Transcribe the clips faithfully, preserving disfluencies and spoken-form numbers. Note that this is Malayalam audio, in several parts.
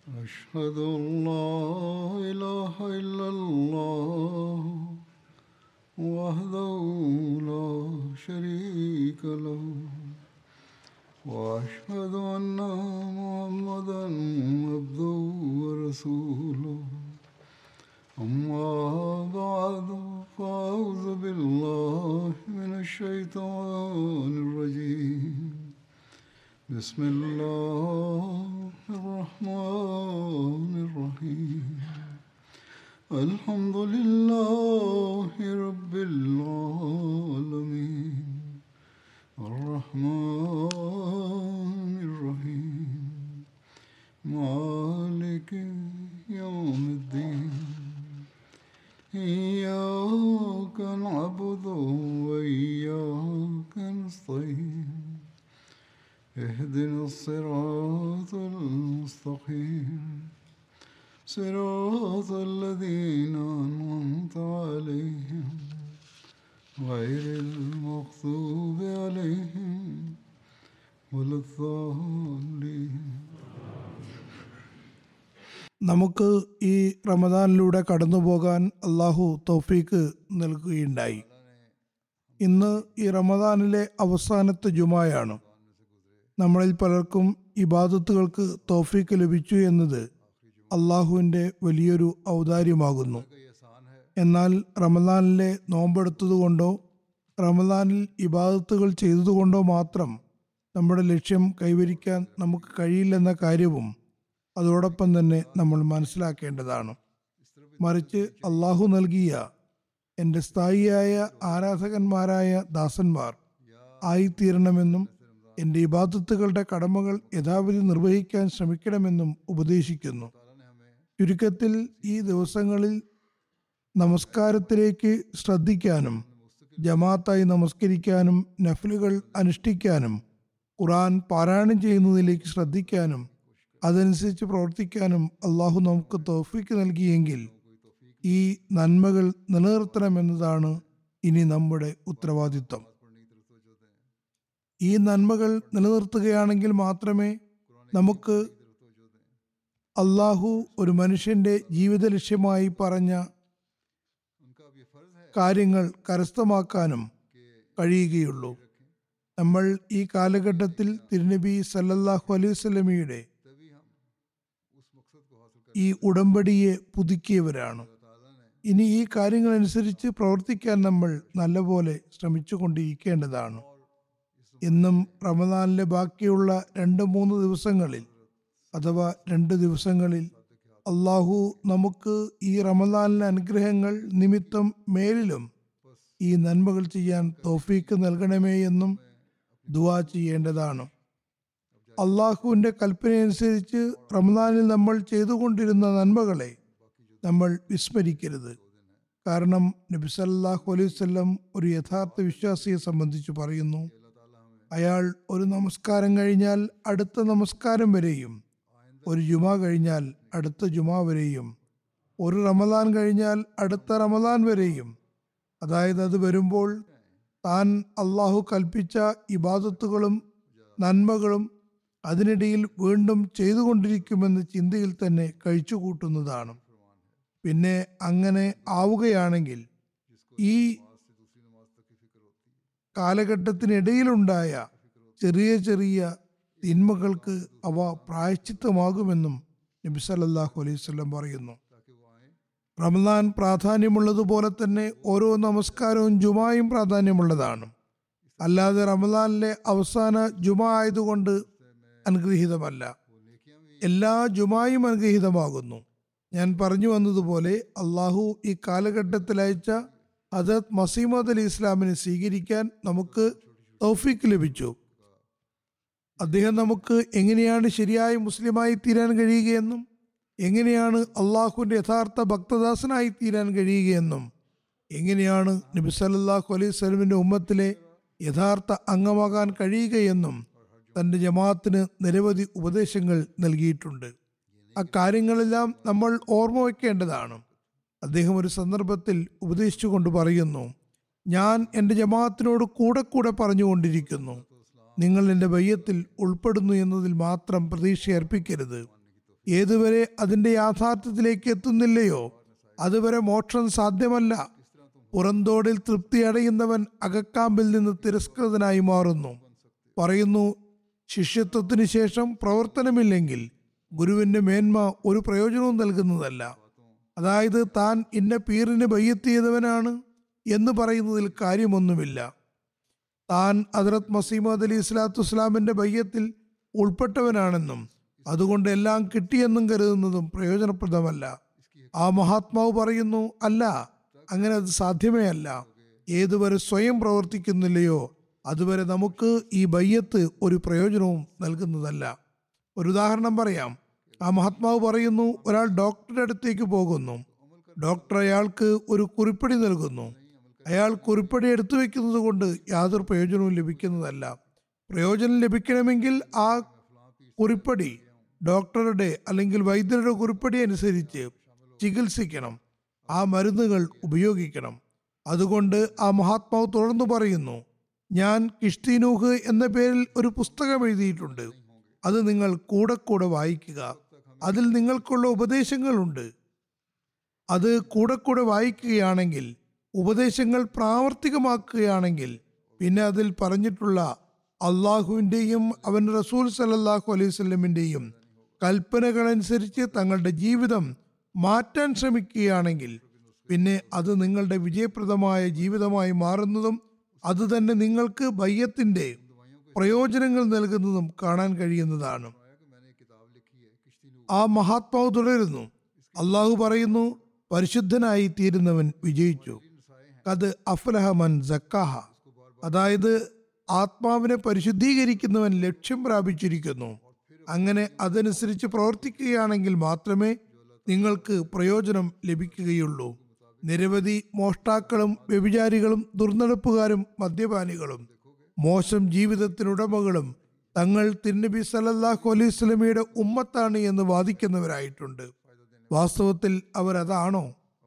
أشهد أن لا إله إلا الله وحده لا شريك له وأشهد أن محمدا عبده ورسوله أما بعد فأعوذ بالله من الشيطان الرجيم بسم الله الرحمن الرحيم الحمد لله رب العالمين الرحمن الرحيم مالك يوم الدين إياك نعبد وإياك نستعين اهدنا الصراط المستقيم صراط الذين أنعمت عليهم غير المغضوب عليهم ولا الضالين. നമുക്ക് ഈ റമദാനിലൂടെ കടന്നു പോകാൻ അള്ളാഹു തൗഫീക്ക് നൽകുകയുണ്ടായി. ഇന്ന് ഈ റമദാനിലെ അവസാനത്തെ ജുമായാണ്. നമ്മളിൽ പലർക്കും ഇബാദത്തുകൾക്ക് തൗഫീക്ക് ലഭിച്ചു എന്നത് അള്ളാഹുവിൻ്റെ വലിയൊരു ഔദാര്യമാകുന്നു. എന്നാൽ റമദാനിലെ നോമ്പെടുത്തതുകൊണ്ടോ റമദാനിൽ ഇബാദത്തുകൾ ചെയ്തതുകൊണ്ടോ മാത്രം നമ്മുടെ ലക്ഷ്യം കൈവരിക്കാൻ നമുക്ക് കഴിയില്ലെന്ന കാര്യവും അതോടൊപ്പം തന്നെ നമ്മൾ മനസ്സിലാക്കേണ്ടതാണ്. മറിച്ച് അള്ളാഹു നൽകിയ എൻ്റെ സ്ഥായിയായ ആരാധകന്മാരായ ദാസന്മാർ ആയിത്തീരണമെന്നും എൻ്റെ ഇബാദത്തുകളുടെ കടമകൾ യഥാവിധി നിർവഹിക്കാൻ ശ്രമിക്കണമെന്നും ഉപദേശിക്കുന്നു. ചുരുക്കത്തിൽ ഈ ദിവസങ്ങളിൽ നമസ്കാരത്തിലേക്ക് ശ്രദ്ധിക്കാനും ജമാഅത്തായി നമസ്കരിക്കാനും നഫ്ലുകൾ അനുഷ്ഠിക്കാനും ഖുർആൻ പാരായണം ചെയ്യുന്നതിലേക്ക് ശ്രദ്ധിക്കാനും അതനുസരിച്ച് പ്രവർത്തിക്കാനും അള്ളാഹു നമുക്ക് തൗഫീക്ക് നൽകിയെങ്കിൽ ഈ നന്മകൾ നിലനിർത്തണമെന്നതാണ് ഇനി നമ്മുടെ ഉത്തരവാദിത്വം. ഈ നന്മകൾ നിലനിർത്തുകയാണെങ്കിൽ മാത്രമേ നമുക്ക് അള്ളാഹു ഒരു മനുഷ്യന്റെ ജീവിത ലക്ഷ്യമായി പറഞ്ഞ കാര്യങ്ങൾ കരസ്ഥമാക്കാനും കഴിയുകയുള്ളൂ. നമ്മൾ ഈ കാലഘട്ടത്തിൽ തിരുനബി സല്ലല്ലാഹു അലൈഹി വസല്ലമയുടെ ഈ ഉടമ്പടിയെ പുതുക്കിയവരാണ്. ഇനി ഈ കാര്യങ്ങളനുസരിച്ച് പ്രവർത്തിക്കാൻ നമ്മൾ നല്ലപോലെ ശ്രമിച്ചു കൊണ്ടിരിക്കേണ്ടതാണ്. ഇന്നും റമദാനിലെ ബാക്കിയുള്ള രണ്ട് മൂന്ന് ദിവസങ്ങളിൽ അഥവാ രണ്ട് ദിവസങ്ങളിൽ അള്ളാഹു നമുക്ക് ഈ റമദാനിലെ അനുഗ്രഹങ്ങൾ നിമിത്തം മേലിലും ഈ നന്മകൾ ചെയ്യാൻ തൗഫീക്ക് നൽകണമേ എന്നും ദുആ ചെയ്യേണ്ടതാണ്. അള്ളാഹുവിൻ്റെ കൽപ്പനയനുസരിച്ച് റമദാനിൽ നമ്മൾ ചെയ്തുകൊണ്ടിരുന്ന നന്മകളെ നമ്മൾ വിസ്മരിക്കരുത്. കാരണം നബി സല്ലല്ലാഹു അലൈഹി വസല്ലം ഒരു യഥാർത്ഥ വിശ്വാസിയെ സംബന്ധിച്ച് പറയുന്നു, അയാൾ ഒരു നമസ്കാരം കഴിഞ്ഞാൽ അടുത്ത നമസ്കാരം വരെയും, ഒരു ജുമാ കഴിഞ്ഞാൽ അടുത്ത ജുമാ വരെയും, ഒരു റമദാൻ കഴിഞ്ഞാൽ അടുത്ത റമദാൻ വരെയും, അതായത് അത് വരുമ്പോൾ താൻ അള്ളാഹു കൽപ്പിച്ച ഇബാദത്തുകളും നന്മകളും അതിനിടയിൽ വീണ്ടും ചെയ്തുകൊണ്ടിരിക്കുമെന്ന ചിന്തയിൽ തന്നെ കഴിച്ചുകൂട്ടുന്നതാണ്. പിന്നെ അങ്ങനെ ആവുകയാണെങ്കിൽ ഈ കാലഘട്ടത്തിനിടയിലുണ്ടായ ചെറിയ ചെറിയ തിന്മകൾക്ക് അവ പ്രായശ്ചിത്തമാകുമെന്നും നബി സല്ലല്ലാഹു അലൈഹി വസല്ലം പറയുന്നു. റമദാൻ പ്രാധാന്യമുള്ളതുപോലെ തന്നെ ഓരോ നമസ്കാരവും ജുമായും പ്രാധാന്യമുള്ളതാണ്. അല്ലാതെ റമദാനിലെ അവസാന ജുമാ ആയതുകൊണ്ട് അനുഗ്രഹീതമല്ല. എല്ലാ ജുമായും അനുഗ്രഹീതമാകുന്നു. ഞാൻ പറഞ്ഞു വന്നതുപോലെ അള്ളാഹു ഈ കാലഘട്ടത്തിൽ അയച്ച ഹദരത്ത് മസീഹ് മൗഊദ് അലൈഹി ഇസ്ലാമിനെ സ്വീകരിക്കാൻ നമുക്ക് തൗഫീക്ക് ലഭിച്ചു. അദ്ദേഹം നമുക്ക് എങ്ങനെയാണ് ശരിയായ മുസ്ലിമായി തീരാൻ കഴിയുകയെന്നും എങ്ങനെയാണ് അള്ളാഹുവിൻ്റെ യഥാർത്ഥ ഭക്തദാസനായി തീരാൻ കഴിയുകയെന്നും എങ്ങനെയാണ് നബി സല്ലല്ലാഹു അലൈഹി വസല്ലമിൻ്റെ ഉമ്മത്തിലെ യഥാർത്ഥ അംഗമാകാൻ കഴിയുകയെന്നും തൻ്റെ ജമാഅത്തിന് നിരവധി ഉപദേശങ്ങൾ നൽകിയിട്ടുണ്ട്. അക്കാര്യങ്ങളെല്ലാം നമ്മൾ ഓർമ്മ വയ്ക്കേണ്ടതാണ്. അദ്ദേഹം ഒരു സന്ദർഭത്തിൽ ഉപദേശിച്ചുകൊണ്ട് പറയുന്നു, ഞാൻ എൻ്റെ ജമാഅത്തിനോട് കൂടെ കൂടെ പറഞ്ഞുകൊണ്ടിരിക്കുന്നു, നിങ്ങൾ എൻ്റെ ബയ്യത്തിൽ ഉൾപ്പെടുന്നു എന്നതിൽ മാത്രം പ്രതീക്ഷ അർപ്പിക്കരുത്. ഏതുവരെ അതിന്റെ യാഥാർത്ഥ്യത്തിലേക്ക് എത്തുന്നില്ലയോ അതുവരെ മോക്ഷം സാധ്യമല്ല. പുറന്തോടിൽ തൃപ്തി അടയുന്നവൻ അകക്കാമ്പിൽ നിന്ന് തിരസ്കൃതനായി മാറുന്നു. പറയുന്നു, ശിഷ്യത്വത്തിന് ശേഷം പ്രവർത്തനമില്ലെങ്കിൽ ഗുരുവിന്റെ മേന്മ ഒരു പ്രയോജനവും നൽകുന്നതല്ല. അതായത് താൻ ഇന്ന പീറിന് ബയ്യത്ത് ചെയ്തവനാണ് എന്ന് പറയുന്നതിൽ കാര്യമൊന്നുമില്ല. താൻ ഹദ്റത്ത് മസീമദ് അലി ഇസ്ലാത്തു വസ്സലാമിന്റെ ബയ്യത്തിൽ ഉൾപ്പെട്ടവനാണെന്നും അതുകൊണ്ട് എല്ലാം കിട്ടിയെന്നും കരുതുന്നതും പ്രയോജനപ്രദമല്ല. ആ മഹാത്മാവ് പറയുന്നു, അല്ല, അങ്ങനെ അത് സാധ്യമേ അല്ല. ഏതുവരെ സ്വയം പ്രവർത്തിക്കുന്നില്ലയോ അതുവരെ നമുക്ക് ഈ ബയ്യത്ത് ഒരു പ്രയോജനവും നൽകുന്നതല്ല. ഒരു ഉദാഹരണം പറയാം. ആ മഹാത്മാവ് പറയുന്നു, ഒരാൾ ഡോക്ടറുടെ അടുത്തേക്ക് പോകുന്നു. ഡോക്ടർ അയാൾക്ക് ഒരു കുറിപ്പടി നൽകുന്നു. അയാൾ കുറിപ്പടി എടുത്തു വെക്കുന്നത് കൊണ്ട് യാതൊരു പ്രയോജനവും ലഭിക്കുന്നതല്ല. പ്രയോജനം ലഭിക്കണമെങ്കിൽ ആ കുറിപ്പടി ഡോക്ടറുടെ അല്ലെങ്കിൽ വൈദ്യരുടെ കുറിപ്പടി അനുസരിച്ച് ചികിത്സിക്കണം, ആ മരുന്നുകൾ ഉപയോഗിക്കണം. അതുകൊണ്ട് ആ മഹാത്മാവ് തുടർന്ന് പറയുന്നു, ഞാൻ കിഷ്തിനൂഹ് എന്ന പേരിൽ ഒരു പുസ്തകം എഴുതിയിട്ടുണ്ട്. അത് നിങ്ങൾ കൂടെ കൂടെ വായിക്കുക. അതിൽ നിങ്ങൾക്കുള്ള ഉപദേശങ്ങളുണ്ട്. അത് കൂടെ കൂടെ വായിക്കുകയാണെങ്കിൽ, ഉപദേശങ്ങൾ പ്രാവർത്തികമാക്കുകയാണെങ്കിൽ, പിന്നെ അതിൽ പറഞ്ഞിട്ടുള്ള അള്ളാഹുവിൻ്റെയും അവൻ റസൂൽ സല്ലല്ലാഹു അലൈഹി വസല്ലമിൻ്റെയും കൽപ്പനകളനുസരിച്ച് തങ്ങളുടെ ജീവിതം മാറ്റാൻ ശ്രമിക്കുകയാണെങ്കിൽ, പിന്നെ അത് നിങ്ങളുടെ വിജയപ്രദമായ ജീവിതമായി മാറുന്നതും അത് തന്നെ നിങ്ങൾക്ക് ബയ്യത്തിന്റെ പ്രയോജനങ്ങൾ നൽകുന്നതും കാണാൻ കഴിയുന്നതാണ്. ആ മഹാത്മാവ് തുടരുന്നു, അള്ളാഹു പറയുന്നു, പരിശുദ്ധനായി തീരുന്നവൻ വിജയിച്ചു. കത് അഫ്ലഹ മൻ സക്കാഹ, അതായത് ആത്മാവിനെ പരിശുദ്ധീകരിക്കുന്നവൻ ലക്ഷ്യം പ്രാപിച്ചിരിക്കുന്നു. അങ്ങനെ അതനുസരിച്ച് പ്രവർത്തിക്കുകയാണെങ്കിൽ മാത്രമേ നിങ്ങൾക്ക് പ്രയോജനം ലഭിക്കുകയുള്ളൂ. നിരവധി മോഷ്ടാക്കളും വ്യഭിചാരികളും ദുർനടപ്പുകാരും മദ്യപാനികളും മോശം ജീവിതത്തിനുടമകളും തങ്ങൾ തിരുനബി സല്ലല്ലാഹു അലൈഹി വസല്ലമയുടെ ഉമ്മത്താണ് എന്ന് വാദിക്കുന്നവരായിട്ടുണ്ട്. വാസ്തവത്തിൽ അവർ അതാണോ?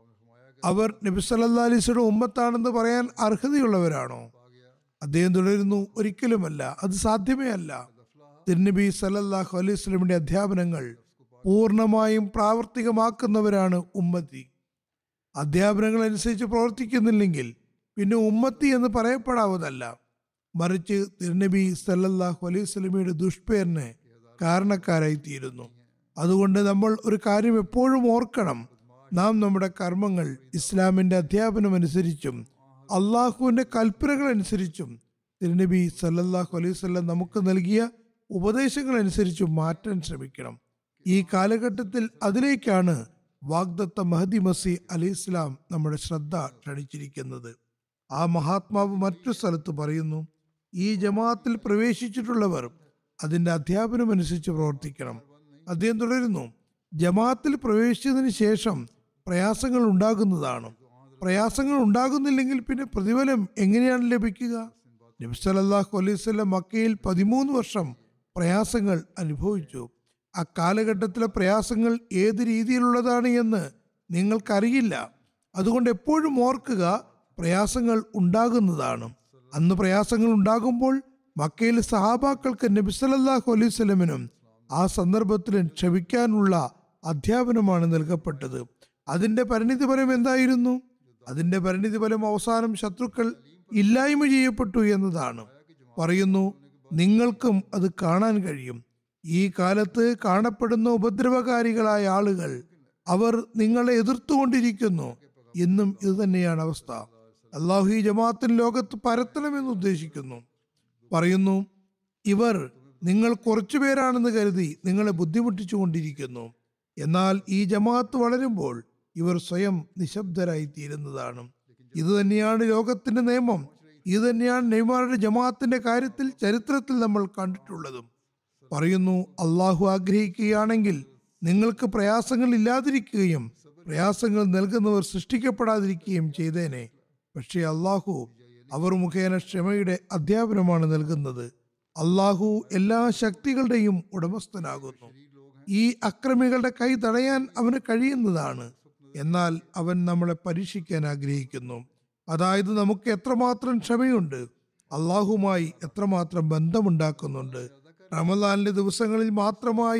അവർ നബി സല്ലല്ലാഹു അലൈഹി വസല്ലമയുടെ ഉമ്മത്താണെന്ന് പറയാൻ അർഹതയുള്ളവരാണോ? അദ്ദേഹം തുടരുന്നു, ഒരിക്കലുമല്ല, അത് സാധ്യമേ അല്ല. തിരുനബി സല്ലല്ലാഹു അലൈഹി വസല്ലമയുടെ അധ്യാപനങ്ങൾ പൂർണ്ണമായും പ്രാവർത്തികമാക്കുന്നവരാണ് ഉമ്മത്തി. അധ്യാപനങ്ങൾ അനുസരിച്ച് പ്രവർത്തിക്കുന്നില്ലെങ്കിൽ പിന്നെ ഉമ്മത്തി എന്ന് പറയപ്പെടാവതല്ല. മറിച്ച് തിരുനബി സല്ലല്ലാഹു അലൈഹി വസല്ലമയുടെ ദുഷ്പേരിന് കാരണക്കാരായി തീരുന്നു. അതുകൊണ്ട് നമ്മൾ ഒരു കാര്യം എപ്പോഴും ഓർക്കണം. നാം നമ്മുടെ കർമ്മങ്ങൾ ഇസ്ലാമിന്റെ അധ്യാപനം അനുസരിച്ചും അള്ളാഹുവിന്റെ കൽപ്പനകൾ അനുസരിച്ചും തിരുനബി സല്ലല്ലാഹു അലൈഹി വസല്ലം നമുക്ക് നൽകിയ ഉപദേശങ്ങൾ അനുസരിച്ചും മാറ്റാൻ ശ്രമിക്കണം. ഈ കാലഘട്ടത്തിൽ അതിലേക്കാണ് വാഗ്ദത്ത മഹദി മസീഹ് അലൈഹി ഇസ്ലാം നമ്മുടെ ശ്രദ്ധ ക്ഷണിച്ചിരിക്കുന്നത്. ആ മഹാത്മാവ് മറ്റു സ്ഥലത്ത് പറയുന്നു, ഈ ജമാഅത്തിൽ പ്രവേശിച്ചിട്ടുള്ളവർ അതിന്റെ അധ്യാപനം അനുസരിച്ച് പ്രവർത്തിക്കണം. അദ്ദേഹം തുടരുന്നു, ജമാഅത്തിൽ പ്രവേശിച്ചതിന് ശേഷം പ്രയാസങ്ങൾ ഉണ്ടാകുന്നതാണ്. പ്രയാസങ്ങൾ ഉണ്ടാകുന്നില്ലെങ്കിൽ പിന്നെ പ്രതിഫലം എങ്ങനെയാണ് ലഭിക്കുക? നബി സല്ലല്ലാഹു അലൈഹി വസല്ലം മക്കയിൽ പതിമൂന്ന് വർഷം പ്രയാസങ്ങൾ അനുഭവിച്ചു. ആ കാലഘട്ടത്തിലെ പ്രയാസങ്ങൾ ഏത് രീതിയിലുള്ളതാണ് എന്ന് നിങ്ങൾക്കറിയില്ല. അതുകൊണ്ട് എപ്പോഴും ഓർക്കുക, പ്രയാസങ്ങൾ ഉണ്ടാകുന്നതാണ്. അന്ന് പ്രയാസങ്ങൾ ഉണ്ടാകുമ്പോൾ മക്കയിലെ സഹാബാക്കൾക്ക് നബി സല്ലല്ലാഹു അലൈഹി വസല്ലമിനും ആ സന്ദർഭത്തിൽ ക്ഷമിക്കാനുള്ള അധ്യാപനമാണ് നൽകപ്പെട്ടത്. അതിന്റെ പരിണിതിഫലം എന്തായിരുന്നു? അതിന്റെ പരിണിതിഫലം അവസാനം ശത്രുക്കൾ ഇല്ലായ്മ ചെയ്യപ്പെട്ടു എന്നതാണ്. പറയുന്നു, നിങ്ങൾക്കും അത് കാണാൻ കഴിയും. ഈ കാലത്ത് കാണപ്പെടുന്ന ഉപദ്രവകാരികളായ ആളുകൾ, അവർ നിങ്ങളെ എതിർത്തുകൊണ്ടിരിക്കുന്നു. ഇന്നും ഇത് തന്നെയാണ് അവസ്ഥ. അള്ളാഹു ഈ ജമാഅത്തിന് ലോകത്ത് പരത്തണമെന്ന് ഉദ്ദേശിക്കുന്നു. പറയുന്നു, ഇവർ നിങ്ങൾ കുറച്ചു പേരാണെന്ന് കരുതി നിങ്ങളെ ബുദ്ധിമുട്ടിച്ചു കൊണ്ടിരിക്കുന്നു. എന്നാൽ ഈ ജമാഅത്ത് വളരുമ്പോൾ ഇവർ സ്വയം നിശബ്ദരായി തീരുന്നതാണ്. ഇത് തന്നെയാണ് ലോകത്തിന്റെ നിയമം. ഇത് തന്നെയാണ് നെയ്മാറുടെ ജമാഅത്തിന്റെ കാര്യത്തിൽ ചരിത്രത്തിൽ നമ്മൾ കണ്ടിട്ടുള്ളതും. പറയുന്നു, അള്ളാഹു ആഗ്രഹിക്കുകയാണെങ്കിൽ നിങ്ങൾക്ക് പ്രയാസങ്ങൾ ഇല്ലാതിരിക്കുകയും പ്രയാസങ്ങൾ നൽകുന്നവർ സൃഷ്ടിക്കപ്പെടാതിരിക്കുകയും ചെയ്തേനെ. പക്ഷേ അള്ളാഹു അവർ മുഖേന ക്ഷമയുടെ അധ്യാപനമാണ് നൽകുന്നത്. അള്ളാഹു എല്ലാ ശക്തികളുടെയും ഉടമസ്ഥനാകുന്നു. ഈ അക്രമികളുടെ കൈ തടയാൻ അവന് കഴിയുന്നതാണ്. എന്നാൽ അവൻ നമ്മളെ പരീക്ഷിക്കാൻ ആഗ്രഹിക്കുന്നു. അതായത് നമുക്ക് എത്രമാത്രം ക്ഷമയുണ്ട്, അള്ളാഹുമായി എത്രമാത്രം ബന്ധമുണ്ടാക്കുന്നുണ്ട്. റമദാനിലെ ദിവസങ്ങളിൽ മാത്രമായി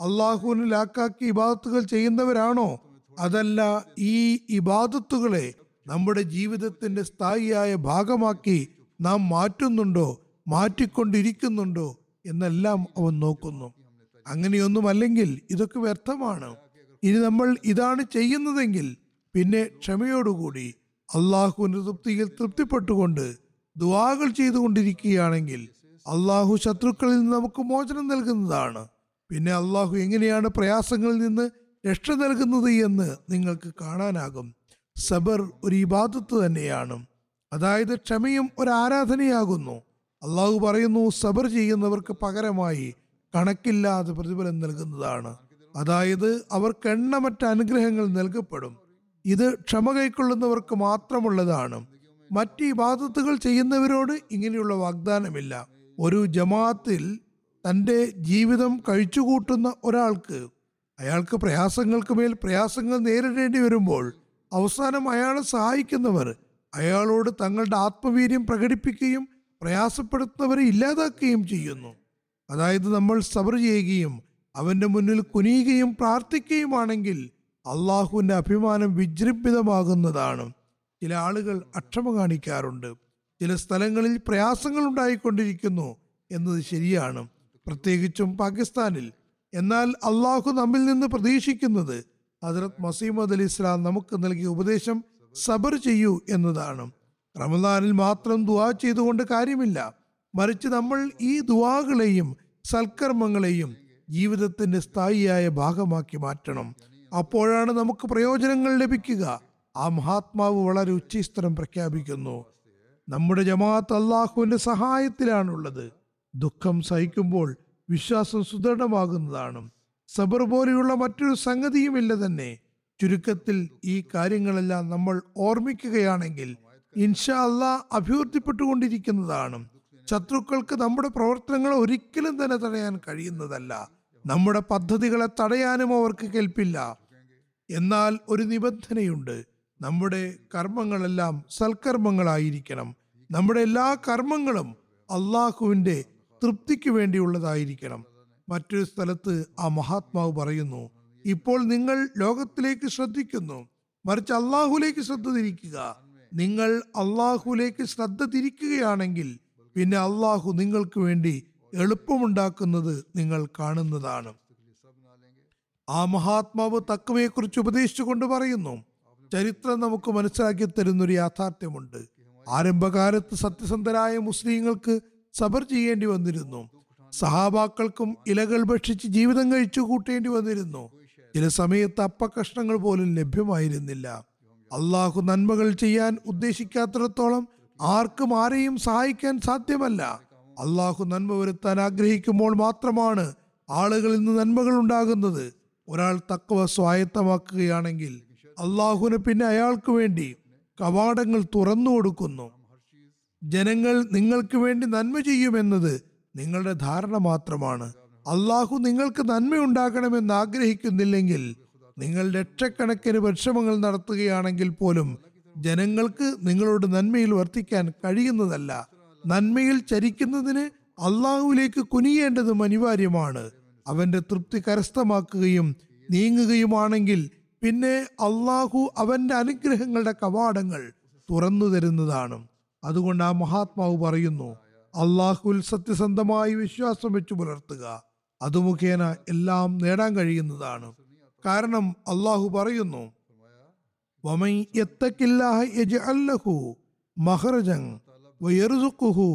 അള്ളാഹുവിന് ലാക്കാക്കി ഇബാദത്തുകൾ ചെയ്യുന്നവരാണോ? അതല്ല ഈ ഇബാദത്തുകളെ നമ്മുടെ ജീവിതത്തിന്റെ സ്ഥായിയായ ഭാഗമാക്കി നാം മാറ്റുന്നുണ്ടോ, മാറ്റിക്കൊണ്ടിരിക്കുന്നുണ്ടോ എന്നെല്ലാം അവൻ നോക്കുന്നു. അങ്ങനെയൊന്നുമല്ലെങ്കിൽ ഇതൊക്കെ വ്യർത്ഥമാണ്. ഇനി നമ്മൾ ഇതാണ് ചെയ്യുന്നതെങ്കിൽ പിന്നെ ക്ഷമയോടുകൂടി അള്ളാഹുവിന്റെ തൃപ്തിയിൽ തൃപ്തിപ്പെട്ടുകൊണ്ട് ദുആകൾ ചെയ്തുകൊണ്ടിരിക്കുകയാണെങ്കിൽ അള്ളാഹു ശത്രുക്കളിൽ നിന്ന് നമുക്ക് മോചനം നൽകുന്നതാണ്. പിന്നെ അള്ളാഹു എങ്ങനെയാണ് പ്രയാസങ്ങളിൽ നിന്ന് രക്ഷ നൽകുന്നത് എന്ന് നിങ്ങൾക്ക് കാണാനാകും. സബർ ഒരു ഇബാദത്ത് തന്നെയാണ്. അതായത് ക്ഷമയും ഒരു ആരാധനയാകുന്നു. അള്ളാഹു പറയുന്നു, സബർ ചെയ്യുന്നവർക്ക് പകരമായി കണക്കില്ലാതെ പ്രതിഫലം നൽകുന്നതാണ്. അതായത് അവർക്ക് എണ്ണമറ്റ അനുഗ്രഹങ്ങൾ നൽകപ്പെടും. ഇത് ക്ഷമ കൈക്കൊള്ളുന്നവർക്ക് മാത്രമുള്ളതാണ്. മറ്റ് ഇബാദത്തുകൾ ചെയ്യുന്നവരോട് ഇങ്ങനെയുള്ള വാഗ്ദാനമില്ല. ഒരു ജമാഅത്തിൽ തൻ്റെ ജീവിതം കഴിച്ചുകൂട്ടുന്ന ഒരാൾക്ക് അയാൾക്ക് പ്രയാസങ്ങൾക്ക് മേൽ പ്രയാസങ്ങൾ നേരിടേണ്ടി വരുമ്പോൾ അവസാനം അയാളെ സഹായിക്കുന്നവർ അയാളോട് തങ്ങളുടെ ആത്മവീര്യം പ്രകടിപ്പിക്കുകയും പ്രയാസപ്പെടുത്തുന്നവരെ ഇല്ലാതാക്കുകയും ചെയ്യുന്നു. അതായത് നമ്മൾ സബർ ചെയ്യുകയും അവന്റെ മുന്നിൽ കുനിയുകയും പ്രാർത്ഥിക്കുകയുമാണെങ്കിൽ അള്ളാഹുവിന്റെ അഭിമാനം വിജൃംഭിതമാകുന്നതാണ്. ചില ആളുകൾ അക്ഷമ കാണിക്കാറുണ്ട്. ചില സ്ഥലങ്ങളിൽ പ്രയാസങ്ങൾ ഉണ്ടായിക്കൊണ്ടിരിക്കുന്നു എന്നത് ശരിയാണ്, പ്രത്യേകിച്ചും പാകിസ്ഥാനിൽ. എന്നാൽ അള്ളാഹു നമ്മിൽ നിന്ന് പ്രതീക്ഷിക്കുന്നത് ഹദ്റത്ത് മസീഹ് അലി ഇസ്ലാം നമുക്ക് നൽകിയ ഉപദേശം സബർ ചെയ്യൂ എന്നതാണ്. റമദാനിൽ മാത്രം ദുആ ചെയ്തുകൊണ്ട് കാര്യമില്ല, മറിച്ച് നമ്മൾ ഈ ദുആകളെയും സൽക്കർമ്മങ്ങളെയും ജീവിതത്തിന്റെ സ്ഥായിയായ ഭാഗമാക്കി മാറ്റണം. അപ്പോഴാണ് നമുക്ക് പ്രയോജനങ്ങൾ ലഭിക്കുക. ആ മഹാത്മാവ് വളരെ ഉച്ചസ്ഥരം പ്രഖ്യാപിക്കുന്നു, നമ്മുടെ ജമാഅത്ത് അള്ളാഹുവിന്റെ സഹായത്തിലാണുള്ളത്. ദുഃഖം സഹിക്കുമ്പോൾ വിശ്വാസം സുദൃഢമാകുന്നതാണ്. സബർ പോലെയുള്ള മറ്റൊരു സംഗതിയുമില്ല തന്നെ. ചുരുക്കത്തിൽ ഈ കാര്യങ്ങളെല്ലാം നമ്മൾ ഓർമ്മിക്കുകയാണെങ്കിൽ ഇൻഷാ അള്ളാഹ് അഭിവൃദ്ധിപ്പെട്ടുകൊണ്ടിരിക്കുന്നതാണ്. ശത്രുക്കൾക്ക് നമ്മുടെ പ്രവർത്തനങ്ങൾ ഒരിക്കലും തന്നെ തടയാൻ കഴിയുന്നതല്ല. നമ്മുടെ പദ്ധതികളെ തടയാനും അവർക്ക് കേൾപ്പില്ല. എന്നാൽ ഒരു നിബന്ധനയുണ്ട്, നമ്മുടെ കർമ്മങ്ങളെല്ലാം സൽക്കർമ്മങ്ങളായിരിക്കണം. നമ്മുടെ എല്ലാ കർമ്മങ്ങളും അള്ളാഹുവിന്റെ തൃപ്തിക്ക് വേണ്ടിയുള്ളതായിരിക്കണം. മറ്റൊരു സ്ഥലത്ത് ആ മഹാത്മാവ് പറയുന്നു, ഇപ്പോൾ നിങ്ങൾ ലോകത്തിലേക്ക് ശ്രദ്ധിക്കുന്നു, മറിച്ച് അള്ളാഹുലേക്ക് ശ്രദ്ധ തിരിക്കുക. നിങ്ങൾ അള്ളാഹുലേക്ക് ശ്രദ്ധ തിരിക്കുകയാണെങ്കിൽ പിന്നെ അള്ളാഹു നിങ്ങൾക്ക് വേണ്ടി എളുപ്പമുണ്ടാക്കുന്നത് നിങ്ങൾ കാണുന്നതാണ്. ആ മഹാത്മാവ് തഖ്വയെ കുറിച്ച് ഉപദേശിച്ചുകൊണ്ട് പറയുന്നു, ചരിത്രം നമുക്ക് മനസ്സിലാക്കി തരുന്നൊരു യാഥാർത്ഥ്യമുണ്ട്. ആരംഭകാലത്ത് സത്യസന്ധരായ മുസ്ലിങ്ങൾക്ക് സബർ ചെയ്യേണ്ടി വന്നിരുന്നു. സഹാബാക്കൾക്കും ഇലകൾ ഭക്ഷിച്ച് ജീവിതം കഴിച്ചു കൂട്ടേണ്ടി വന്നിരുന്നു. ചില സമയത്ത് അപ്പകഷ്ണങ്ങൾ പോലും ലഭ്യമായിരുന്നില്ല. അള്ളാഹു നന്മകൾ ചെയ്യാൻ ഉദ്ദേശിക്കാത്തിടത്തോളം ആർക്കും ആരെയും സഹായിക്കാൻ സാധ്യമല്ല. അള്ളാഹു നന്മ വരുത്താൻ ആഗ്രഹിക്കുമ്പോൾ മാത്രമാണ് ആളുകളിൽ നിന്ന് നന്മകൾ ഉണ്ടാകുന്നത്. ഒരാൾ തഖ്വ സ്വായത്തമാക്കുകയാണെങ്കിൽ അള്ളാഹുവിന് പിന്നെ അയാൾക്ക് വേണ്ടി കവാടങ്ങൾ തുറന്നു കൊടുക്കുന്നു. ജനങ്ങൾ നിങ്ങൾക്ക് വേണ്ടി നന്മ ചെയ്യുമെന്നത് നിങ്ങളുടെ ധാരണ മാത്രമാണ്. അള്ളാഹു നിങ്ങൾക്ക് നന്മയുണ്ടാകണമെന്ന് ആഗ്രഹിക്കുന്നില്ലെങ്കിൽ നിങ്ങൾ ലക്ഷക്കണക്കിന് പരിശ്രമങ്ങൾ നടത്തുകയാണെങ്കിൽ പോലും ജനങ്ങൾക്ക് നിങ്ങളോട് നന്മയിൽ വർത്തിക്കാൻ കഴിയുന്നതല്ല. നന്മയിൽ ചരിക്കുന്നതിന് അള്ളാഹുവിലേക്ക് കുനിയേണ്ടതും അനിവാര്യമാണ്. അവന്റെ തൃപ്തി കരസ്ഥമാക്കുകയും നീങ്ങുകയുമാണെങ്കിൽ പിന്നെ അള്ളാഹു അവന്റെ അനുഗ്രഹങ്ങളുടെ കവാടങ്ങൾ തുറന്നു തരുന്നതാണ്. അതുകൊണ്ട് ആ മഹാത്മാവ് പറയുന്നു, അള്ളാഹുവിൽ സത്യസന്ധമായി വിശ്വാസം വെച്ചു പുലർത്തുക. അത് മുഖേന എല്ലാം നേടാൻ കഴിയുന്നതാണ്. കാരണം അള്ളാഹു പറയുന്നു, വമൻ യത്തഖില്ലാഹ യജ്അൽ ലഹു മഖ്റജൻ വയർസുഖുഹു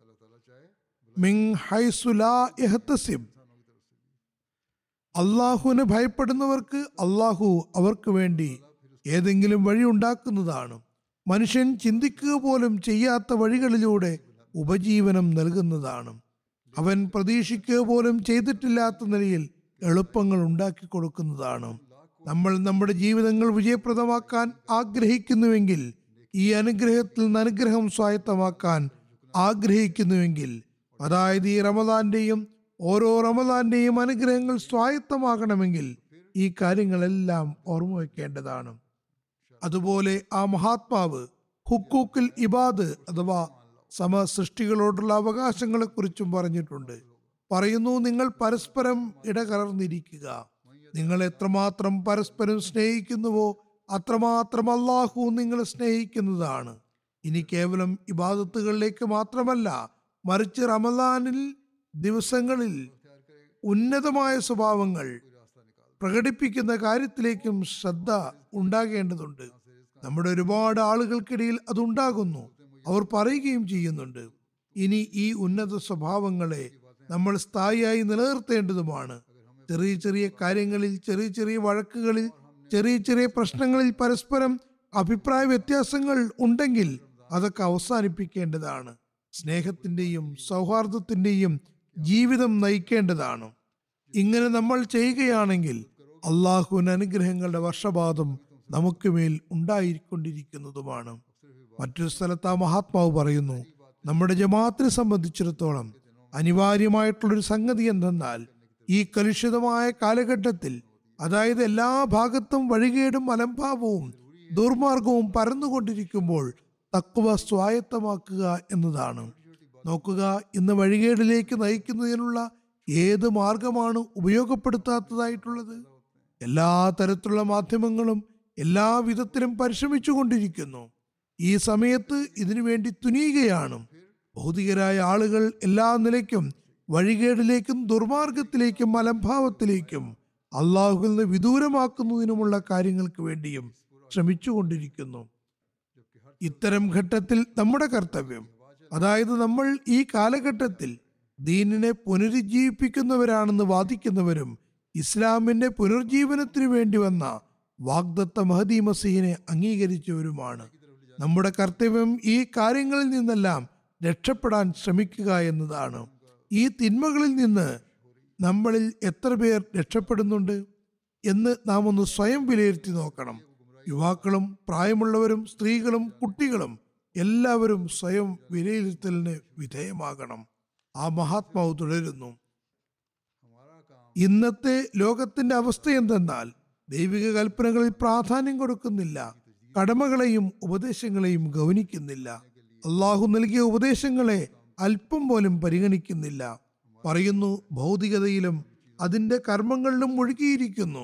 മിൻ ഹൈസു ലാ യഹ്തസിബ്. അള്ളാഹുവിനെ ഭയപ്പെടുന്നവർക്ക് അള്ളാഹു അവർക്ക് വേണ്ടി ഏതെങ്കിലും വഴി ഉണ്ടാക്കുന്നതാണ്. മനുഷ്യൻ ചിന്തിക്കുക പോലും ചെയ്യാത്ത വഴികളിലൂടെ ഉപജീവനം നൽകുന്നതാണ്. അവൻ പ്രതീക്ഷിക്കുക പോലും ചെയ്തിട്ടില്ലാത്ത നിലയിൽ എളുപ്പങ്ങൾ ഉണ്ടാക്കി കൊടുക്കുന്നതാണ്. നമ്മൾ നമ്മുടെ ജീവിതങ്ങൾ വിജയപ്രദമാക്കാൻ ആഗ്രഹിക്കുന്നുവെങ്കിൽ, ഈ അനുഗ്രഹത്തിൽ നിന്ന് അനുഗ്രഹം സ്വായത്തമാക്കാൻ ആഗ്രഹിക്കുന്നുവെങ്കിൽ, അതായത് ഈ റമദാന്റെയും ഓരോ റമദാന്റെയും അനുഗ്രഹങ്ങൾ സ്വായത്തമാകണമെങ്കിൽ ഈ കാര്യങ്ങളെല്ലാം ഓർമ്മ വയ്ക്കേണ്ടതാണ്. അതുപോലെ ആ മഹാത്മാവ് ഹുക്കൂക്കിൽ ഇബാദ് അഥവാ സമസൃഷ്ടികളോടുള്ള അവകാശങ്ങളെ കുറിച്ചും പറഞ്ഞിട്ടുണ്ട്. പറയുന്നു, നിങ്ങൾ പരസ്പരം ഇടകലർന്നിരിക്കുക. നിങ്ങൾ എത്രമാത്രം പരസ്പരം സ്നേഹിക്കുന്നുവോ അത്രമാത്രം അള്ളാഹു നിങ്ങളെ സ്നേഹിക്കുന്നതാണ്. ഇനി കേവലം ഇബാദത്തുകളിലേക്ക് മാത്രമല്ല, മറിച്ച് റമദാനിൽ ദിവസങ്ങളിൽ ഉന്നതമായ സ്വഭാവങ്ങൾ പ്രകടിപ്പിക്കുന്ന കാര്യത്തിലേക്കും ശ്രദ്ധ ഉണ്ടാകേണ്ടതുണ്ട്. നമ്മുടെ ഒരുപാട് ആളുകൾക്കിടയിൽ അതുണ്ടാകുന്നു. അവർ പറയുകയും ചെയ്യുന്നുണ്ട്. ഇനി ഈ ഉന്നത സ്വഭാവങ്ങളെ നമ്മൾ സ്ഥായിയായി നിലനിർത്തേണ്ടതുമാണ്. ചെറിയ ചെറിയ കാര്യങ്ങളിൽ, ചെറിയ ചെറിയ വഴക്കുകളിൽ, ചെറിയ ചെറിയ പ്രശ്നങ്ങളിൽ പരസ്പരം അഭിപ്രായ വ്യത്യാസങ്ങൾ ഉണ്ടെങ്കിൽ അതൊക്കെ അവസാനിപ്പിക്കേണ്ടതാണ്. സ്നേഹത്തിന്റെയും സൗഹാർദ്ദത്തിന്റെയും ജീവിതം നയിക്കേണ്ടതാണ്. ഇങ്ങനെ നമ്മൾ ചെയ്യുകയാണെങ്കിൽ അള്ളാഹുവിന്റെ അനുഗ്രഹങ്ങളുടെ വർഷപാതം നമുക്ക് മേൽ ഉണ്ടായിക്കൊണ്ടിരിക്കുന്നതുമാണ്. മറ്റൊരു സ്ഥലത്ത് ആ മഹാത്മാവ് പറയുന്നു, നമ്മുടെ ജമാഅത്തിനെ സംബന്ധിച്ചിടത്തോളം അനിവാര്യമായിട്ടുള്ളൊരു സംഗതി എന്തെന്നാൽ, ഈ കലുഷിതമായ കാലഘട്ടത്തിൽ, അതായത് എല്ലാ ഭാഗത്തും വഴികേടും അലംഭാവവും ദുർമാർഗവും പരന്നുകൊണ്ടിരിക്കുമ്പോൾ തഖ്വ സ്വായത്തമാക്കുക എന്നതാണ്. നോക്കുക, ഇന്ന് വഴികേടിലേക്ക് നയിക്കുന്നതിനുള്ള ഏത് മാർഗമാണ് ഉപയോഗപ്പെടുത്താത്തതായിട്ടുള്ളത്? എല്ലാ തരത്തിലുള്ള മാധ്യമങ്ങളും എല്ലാ വിധത്തിലും പരിശ്രമിച്ചു കൊണ്ടിരിക്കുന്നു. ഈ സമയത്ത് ഇതിനു വേണ്ടി തുനിയുകയാണ്. ഭൗതികരായ ആളുകൾ എല്ലാ നിലയ്ക്കും വഴികേടിലേക്കും ദുർമാർഗത്തിലേക്കും അലംഭാവത്തിലേക്കും അള്ളാഹുവിൽ നിന്ന് വിദൂരമാക്കുന്നതിനുമുള്ള കാര്യങ്ങൾക്ക് വേണ്ടിയും ശ്രമിച്ചുകൊണ്ടിരിക്കുന്നു. ഇത്തരം ഘട്ടത്തിൽ നമ്മുടെ കർത്തവ്യം, അതായത് നമ്മൾ ഈ കാലഘട്ടത്തിൽ ദീനിനെ പുനരുജ്ജീവിപ്പിക്കുന്നവരാണെന്ന് വാദിക്കുന്നവരും ഇസ്ലാമിന്റെ പുനർജീവനത്തിനു വേണ്ടി വന്ന വാഗ്ദത്ത മഹദി മസീഹിനെ അംഗീകരിച്ചവരുമാണ്. നമ്മുടെ കർത്തവ്യം ഈ കാര്യങ്ങളിൽ നിന്നെല്ലാം രക്ഷപ്പെടാൻ ശ്രമിക്കുക എന്നതാണ്. ഈ തിന്മകളിൽ നിന്ന് നമ്മളിൽ എത്ര പേർ രക്ഷപ്പെടുന്നുണ്ട് എന്ന് നാം ഒന്ന് സ്വയം വിലയിരുത്തി നോക്കണം. യുവാക്കളും പ്രായമുള്ളവരും സ്ത്രീകളും കുട്ടികളും എല്ലാവരും സ്വയം വിലയിരുത്തലിന് വിധേയമാകണം. ആ മഹാത്മാവ് തുടരുന്നു, ഇന്നത്തെ ലോകത്തിന്റെ അവസ്ഥ എന്തെന്നാൽ ദൈവിക കൽപ്പനകളിൽ പ്രാധാന്യം കൊടുക്കുന്നില്ല, കടമകളെയും ഉപദേശങ്ങളെയും ഗൗനിക്കുന്നില്ല, അള്ളാഹു നൽകിയ ഉപദേശങ്ങളെ അല്പം പോലും പരിഗണിക്കുന്നില്ല. പറയുന്നു, ഭൗതികതയിലും അതിന്റെ കർമ്മങ്ങളിലും മുഴുകിയിരിക്കുന്നു.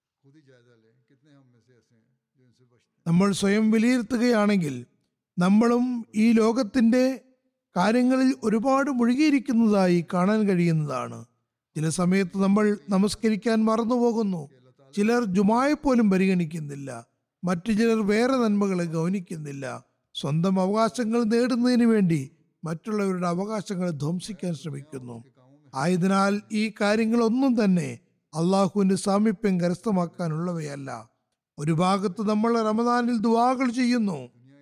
നമ്മൾ സ്വയം വിലയിരുത്തുകയാണെങ്കിൽ നമ്മളും ഈ ലോകത്തിന്റെ കാര്യങ്ങളിൽ ഒരുപാട് മുഴുകിയിരിക്കുന്നതായി കാണാൻ കഴിയുന്നതാണ്. ചില സമയത്ത് നമ്മൾ നമസ്കരിക്കാൻ മറന്നുപോകുന്നു. ചിലർ ജുമായെ പോലും പരിഗണിക്കുന്നില്ല. മറ്റു ചിലർ വേറെ നന്മകളെ ഗൗനിക്കുന്നില്ല. സ്വന്തം അവകാശങ്ങൾ നേടുന്നതിന് വേണ്ടി മറ്റുള്ളവരുടെ അവകാശങ്ങൾ ധ്വംസിക്കാൻ ശ്രമിക്കുന്നു. ആയതിനാൽ ഈ കാര്യങ്ങളൊന്നും തന്നെ അള്ളാഹുവിന്റെ സാമീപ്യം കരസ്ഥമാക്കാനുള്ളവയല്ല. ഒരു ഭാഗത്ത് നമ്മൾ റമദാനിൽ ദുആകൾ ചെയ്യുന്നു,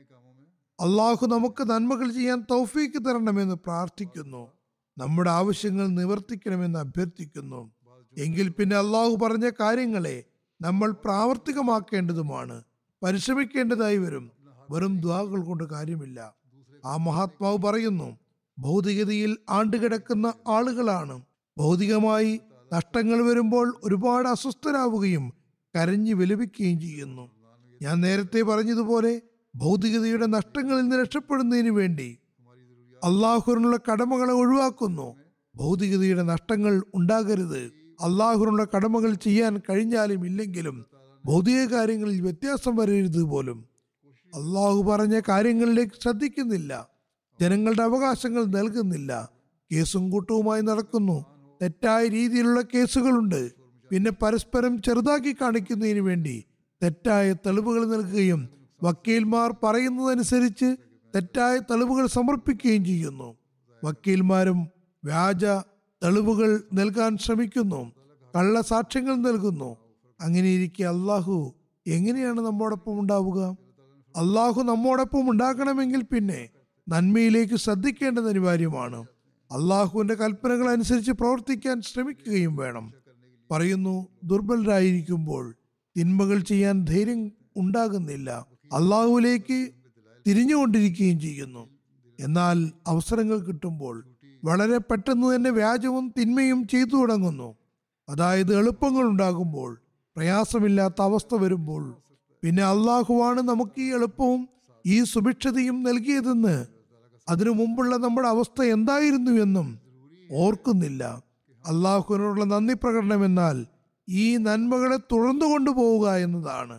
അള്ളാഹു നമുക്ക് നന്മകൾ ചെയ്യാൻ തൗഫീക്ക് തരണമെന്ന് പ്രാർത്ഥിക്കുന്നു, നമ്മുടെ ആവശ്യങ്ങൾ നിവർത്തിക്കണമെന്ന് അഭ്യർത്ഥിക്കുന്നു. എങ്കിൽ പിന്നെ അള്ളാഹു പറഞ്ഞ കാര്യങ്ങളെ നമ്മൾ പ്രാവർത്തികമാക്കേണ്ടതുമാണ്, പരിശ്രമിക്കേണ്ടതായി വരും. വെറും ദുആകൾ കൊണ്ട് കാര്യമില്ല. ആ മഹാത്മാവ് പറയുന്നു, ഭൗതികതയിൽ ആണ്ടുകിടക്കുന്ന ആളുകളാണ്. ഭൗതികമായി നഷ്ടങ്ങൾ വരുമ്പോൾ ഒരുപാട് അസ്വസ്ഥരാവുകയും കരഞ്ഞു വിലപിക്കുകയും ചെയ്യുന്നു. ഞാൻ നേരത്തെ പറഞ്ഞതുപോലെ ഭൗതികതയുടെ നഷ്ടങ്ങളിൽ നിന്ന് രക്ഷപ്പെടുന്നതിന് വേണ്ടി അള്ളാഹുവിനുള്ള കടമകളെ ഒഴിവാക്കുന്നു. ഭൗതികതയുടെ നഷ്ടങ്ങൾ ഉണ്ടാകരുത്. അള്ളാഹുവിനുള്ള കടമകൾ ചെയ്യാൻ കഴിഞ്ഞാലും ഇല്ലെങ്കിലും ഭൗതിക കാര്യങ്ങളിൽ വ്യത്യാസം വരരുത് പോലും. അള്ളാഹു പറഞ്ഞ കാര്യങ്ങളിലേക്ക് ശ്രദ്ധിക്കുന്നില്ല, ജനങ്ങളുടെ അവകാശങ്ങൾ നൽകുന്നില്ല, കേസും കൂട്ടവുമായി നടക്കുന്നു. തെറ്റായ രീതിയിലുള്ള കേസുകളുണ്ട്. പിന്നെ പരസ്പരം ചെറുതാക്കി കാണിക്കുന്നതിന് വേണ്ടി തെറ്റായ തെളിവുകൾ നൽകുകയും വക്കീൽമാർ പറയുന്നതനുസരിച്ച് തെറ്റായ തെളിവുകൾ സമർപ്പിക്കുകയും ചെയ്യുന്നു. വക്കീൽമാരും വ്യാജ തെളിവുകൾ നൽകാൻ ശ്രമിക്കുന്നു, കള്ള സാക്ഷ്യങ്ങൾ നൽകുന്നു. അങ്ങനെയിരിക്കെ അള്ളാഹു എങ്ങനെയാണ് നമ്മോടൊപ്പം ഉണ്ടാവുക? അള്ളാഹു നമ്മോടൊപ്പം ഉണ്ടാക്കണമെങ്കിൽ പിന്നെ നന്മയിലേക്ക് ശ്രദ്ധിക്കേണ്ടത് അനിവാര്യമാണ്. അള്ളാഹുവിന്റെ കൽപ്പനകൾ അനുസരിച്ച് പ്രവർത്തിക്കാൻ ശ്രമിക്കുകയും വേണം. പറയുന്നു, ദുർബലരായിരിക്കുമ്പോൾ തിന്മകൾ ചെയ്യാൻ ധൈര്യം ഉണ്ടാകുന്നില്ല, അള്ളാഹുവിലേക്ക് തിരിഞ്ഞുകൊണ്ടിരിക്കുകയും ചെയ്യുന്നു. എന്നാൽ അവസരങ്ങൾ കിട്ടുമ്പോൾ വളരെ പെട്ടെന്ന് തന്നെ വ്യാജവും തിന്മയും ചെയ്തു തുടങ്ങുന്നു. അതായത് എളുപ്പങ്ങൾ ഉണ്ടാകുമ്പോൾ, പ്രയാസമില്ലാത്ത അവസ്ഥ വരുമ്പോൾ പിന്നെ അള്ളാഹുവാണ് നമുക്ക് ഈ എളുപ്പവും ഈ സുഭിക്ഷതയും നൽകിയതെന്ന്, അതിനു മുമ്പുള്ള നമ്മുടെ അവസ്ഥ എന്തായിരുന്നു എന്നും ഓർക്കുന്നില്ല. അള്ളാഹുവിനോടുള്ള നന്ദി പ്രകടനം എന്നാൽ ഈ നന്മകളെ തുടർന്നു കൊണ്ടുപോവുക എന്നതാണ്.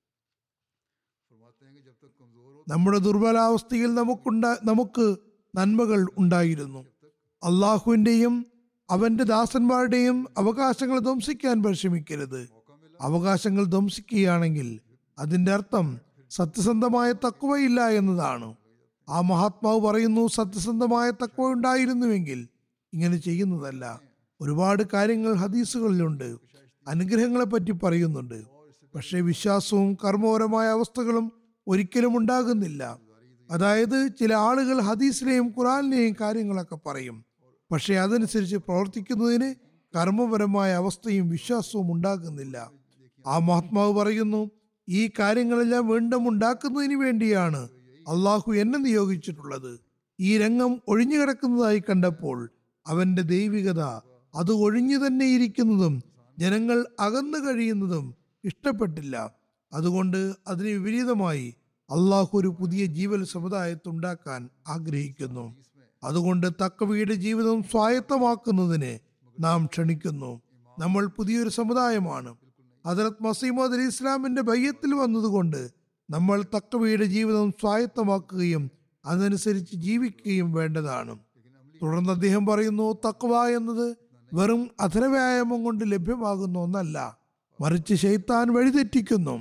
നമ്മുടെ ദുർബലാവസ്ഥയിൽ നമുക്കുണ്ടാ നമുക്ക് നന്മകൾ ഉണ്ടായിരുന്നു. അള്ളാഹുവിൻ്റെയും അവന്റെ ദാസന്മാരുടെയും അവകാശങ്ങൾ ധ്വംസിക്കാൻ പരിശ്രമിക്കരുത്. അവകാശങ്ങൾ ധ്വംസിക്കുകയാണെങ്കിൽ അതിന്റെ അർത്ഥം സത്യസന്ധമായ തഖ്വയില്ല എന്നതാണ്. ആ മഹാത്മാവ് പറയുന്നു, സത്യസന്ധമായ തഖ്വ ഉണ്ടായിരുന്നുവെങ്കിൽ ഇങ്ങനെ ചെയ്യുന്നതല്ല. ഒരുപാട് കാര്യങ്ങൾ ഹദീസുകളിലുണ്ട്, അനുഗ്രഹങ്ങളെ പറ്റി പറയുന്നുണ്ട്. പക്ഷേ വിശ്വാസവും കർമ്മപരമായ അവസ്ഥകളും ഒരിക്കലും ഉണ്ടാകുന്നില്ല. അതായത് ചില ആളുകൾ ഹദീസിലെയും ഖുറാനിലെയും കാര്യങ്ങളൊക്കെ പറയും, പക്ഷെ അതനുസരിച്ച് പ്രവർത്തിക്കുന്നതിന് കർമ്മപരമായ അവസ്ഥയും വിശ്വാസവും ഉണ്ടാകുന്നില്ല. ആ മഹാത്മാവ് പറയുന്നു, ഈ കാര്യങ്ങളെല്ലാം വീണ്ടും ഉണ്ടാക്കുന്നതിന് വേണ്ടിയാണ് അള്ളാഹു എന്നെ നിയോഗിച്ചിട്ടുള്ളത്. ഈ രംഗം ഒഴിഞ്ഞു കിടക്കുന്നതായി കണ്ടപ്പോൾ അവന്റെ ദൈവികത, അത് ഒഴിഞ്ഞു തന്നെ ഇരിക്കുന്നതും ജനങ്ങൾ അകന്നു കഴിയുന്നതും ഇഷ്ടപ്പെട്ടില്ല. അതുകൊണ്ട് അതിന് വിപരീതമായി അള്ളാഹു ഒരു പുതിയ ജീവൽ സമുദായത്തുണ്ടാക്കാൻ ആഗ്രഹിക്കുന്നു. അതുകൊണ്ട് തഖ്വയുടെ ജീവിതം സ്വായത്തമാക്കുന്നതിന് നാം ക്ഷണിക്കുന്നു. നമ്മൾ പുതിയൊരു സമുദായമാണ്. ഹദ്റത്ത് മസീഹ് മൗഊദ് അലൈഹി ഇസ്ലാമിന്റെ ബയ്യത്തിൽ വന്നതുകൊണ്ട് നമ്മൾ തഖ്വയുടെ ജീവിതം സ്വായത്തമാക്കുകയും അതനുസരിച്ച് ജീവിക്കുകയും വേണ്ടതാണ്. തുടർന്ന് അദ്ദേഹം പറയുന്നു, തഖ്വ എന്നത് വെറും അധരവ്യായാമം കൊണ്ട് ലഭ്യമാകുന്ന ഒന്നല്ല, മറിച്ച് ശൈത്താൻ വഴിതെറ്റിക്കുന്നു.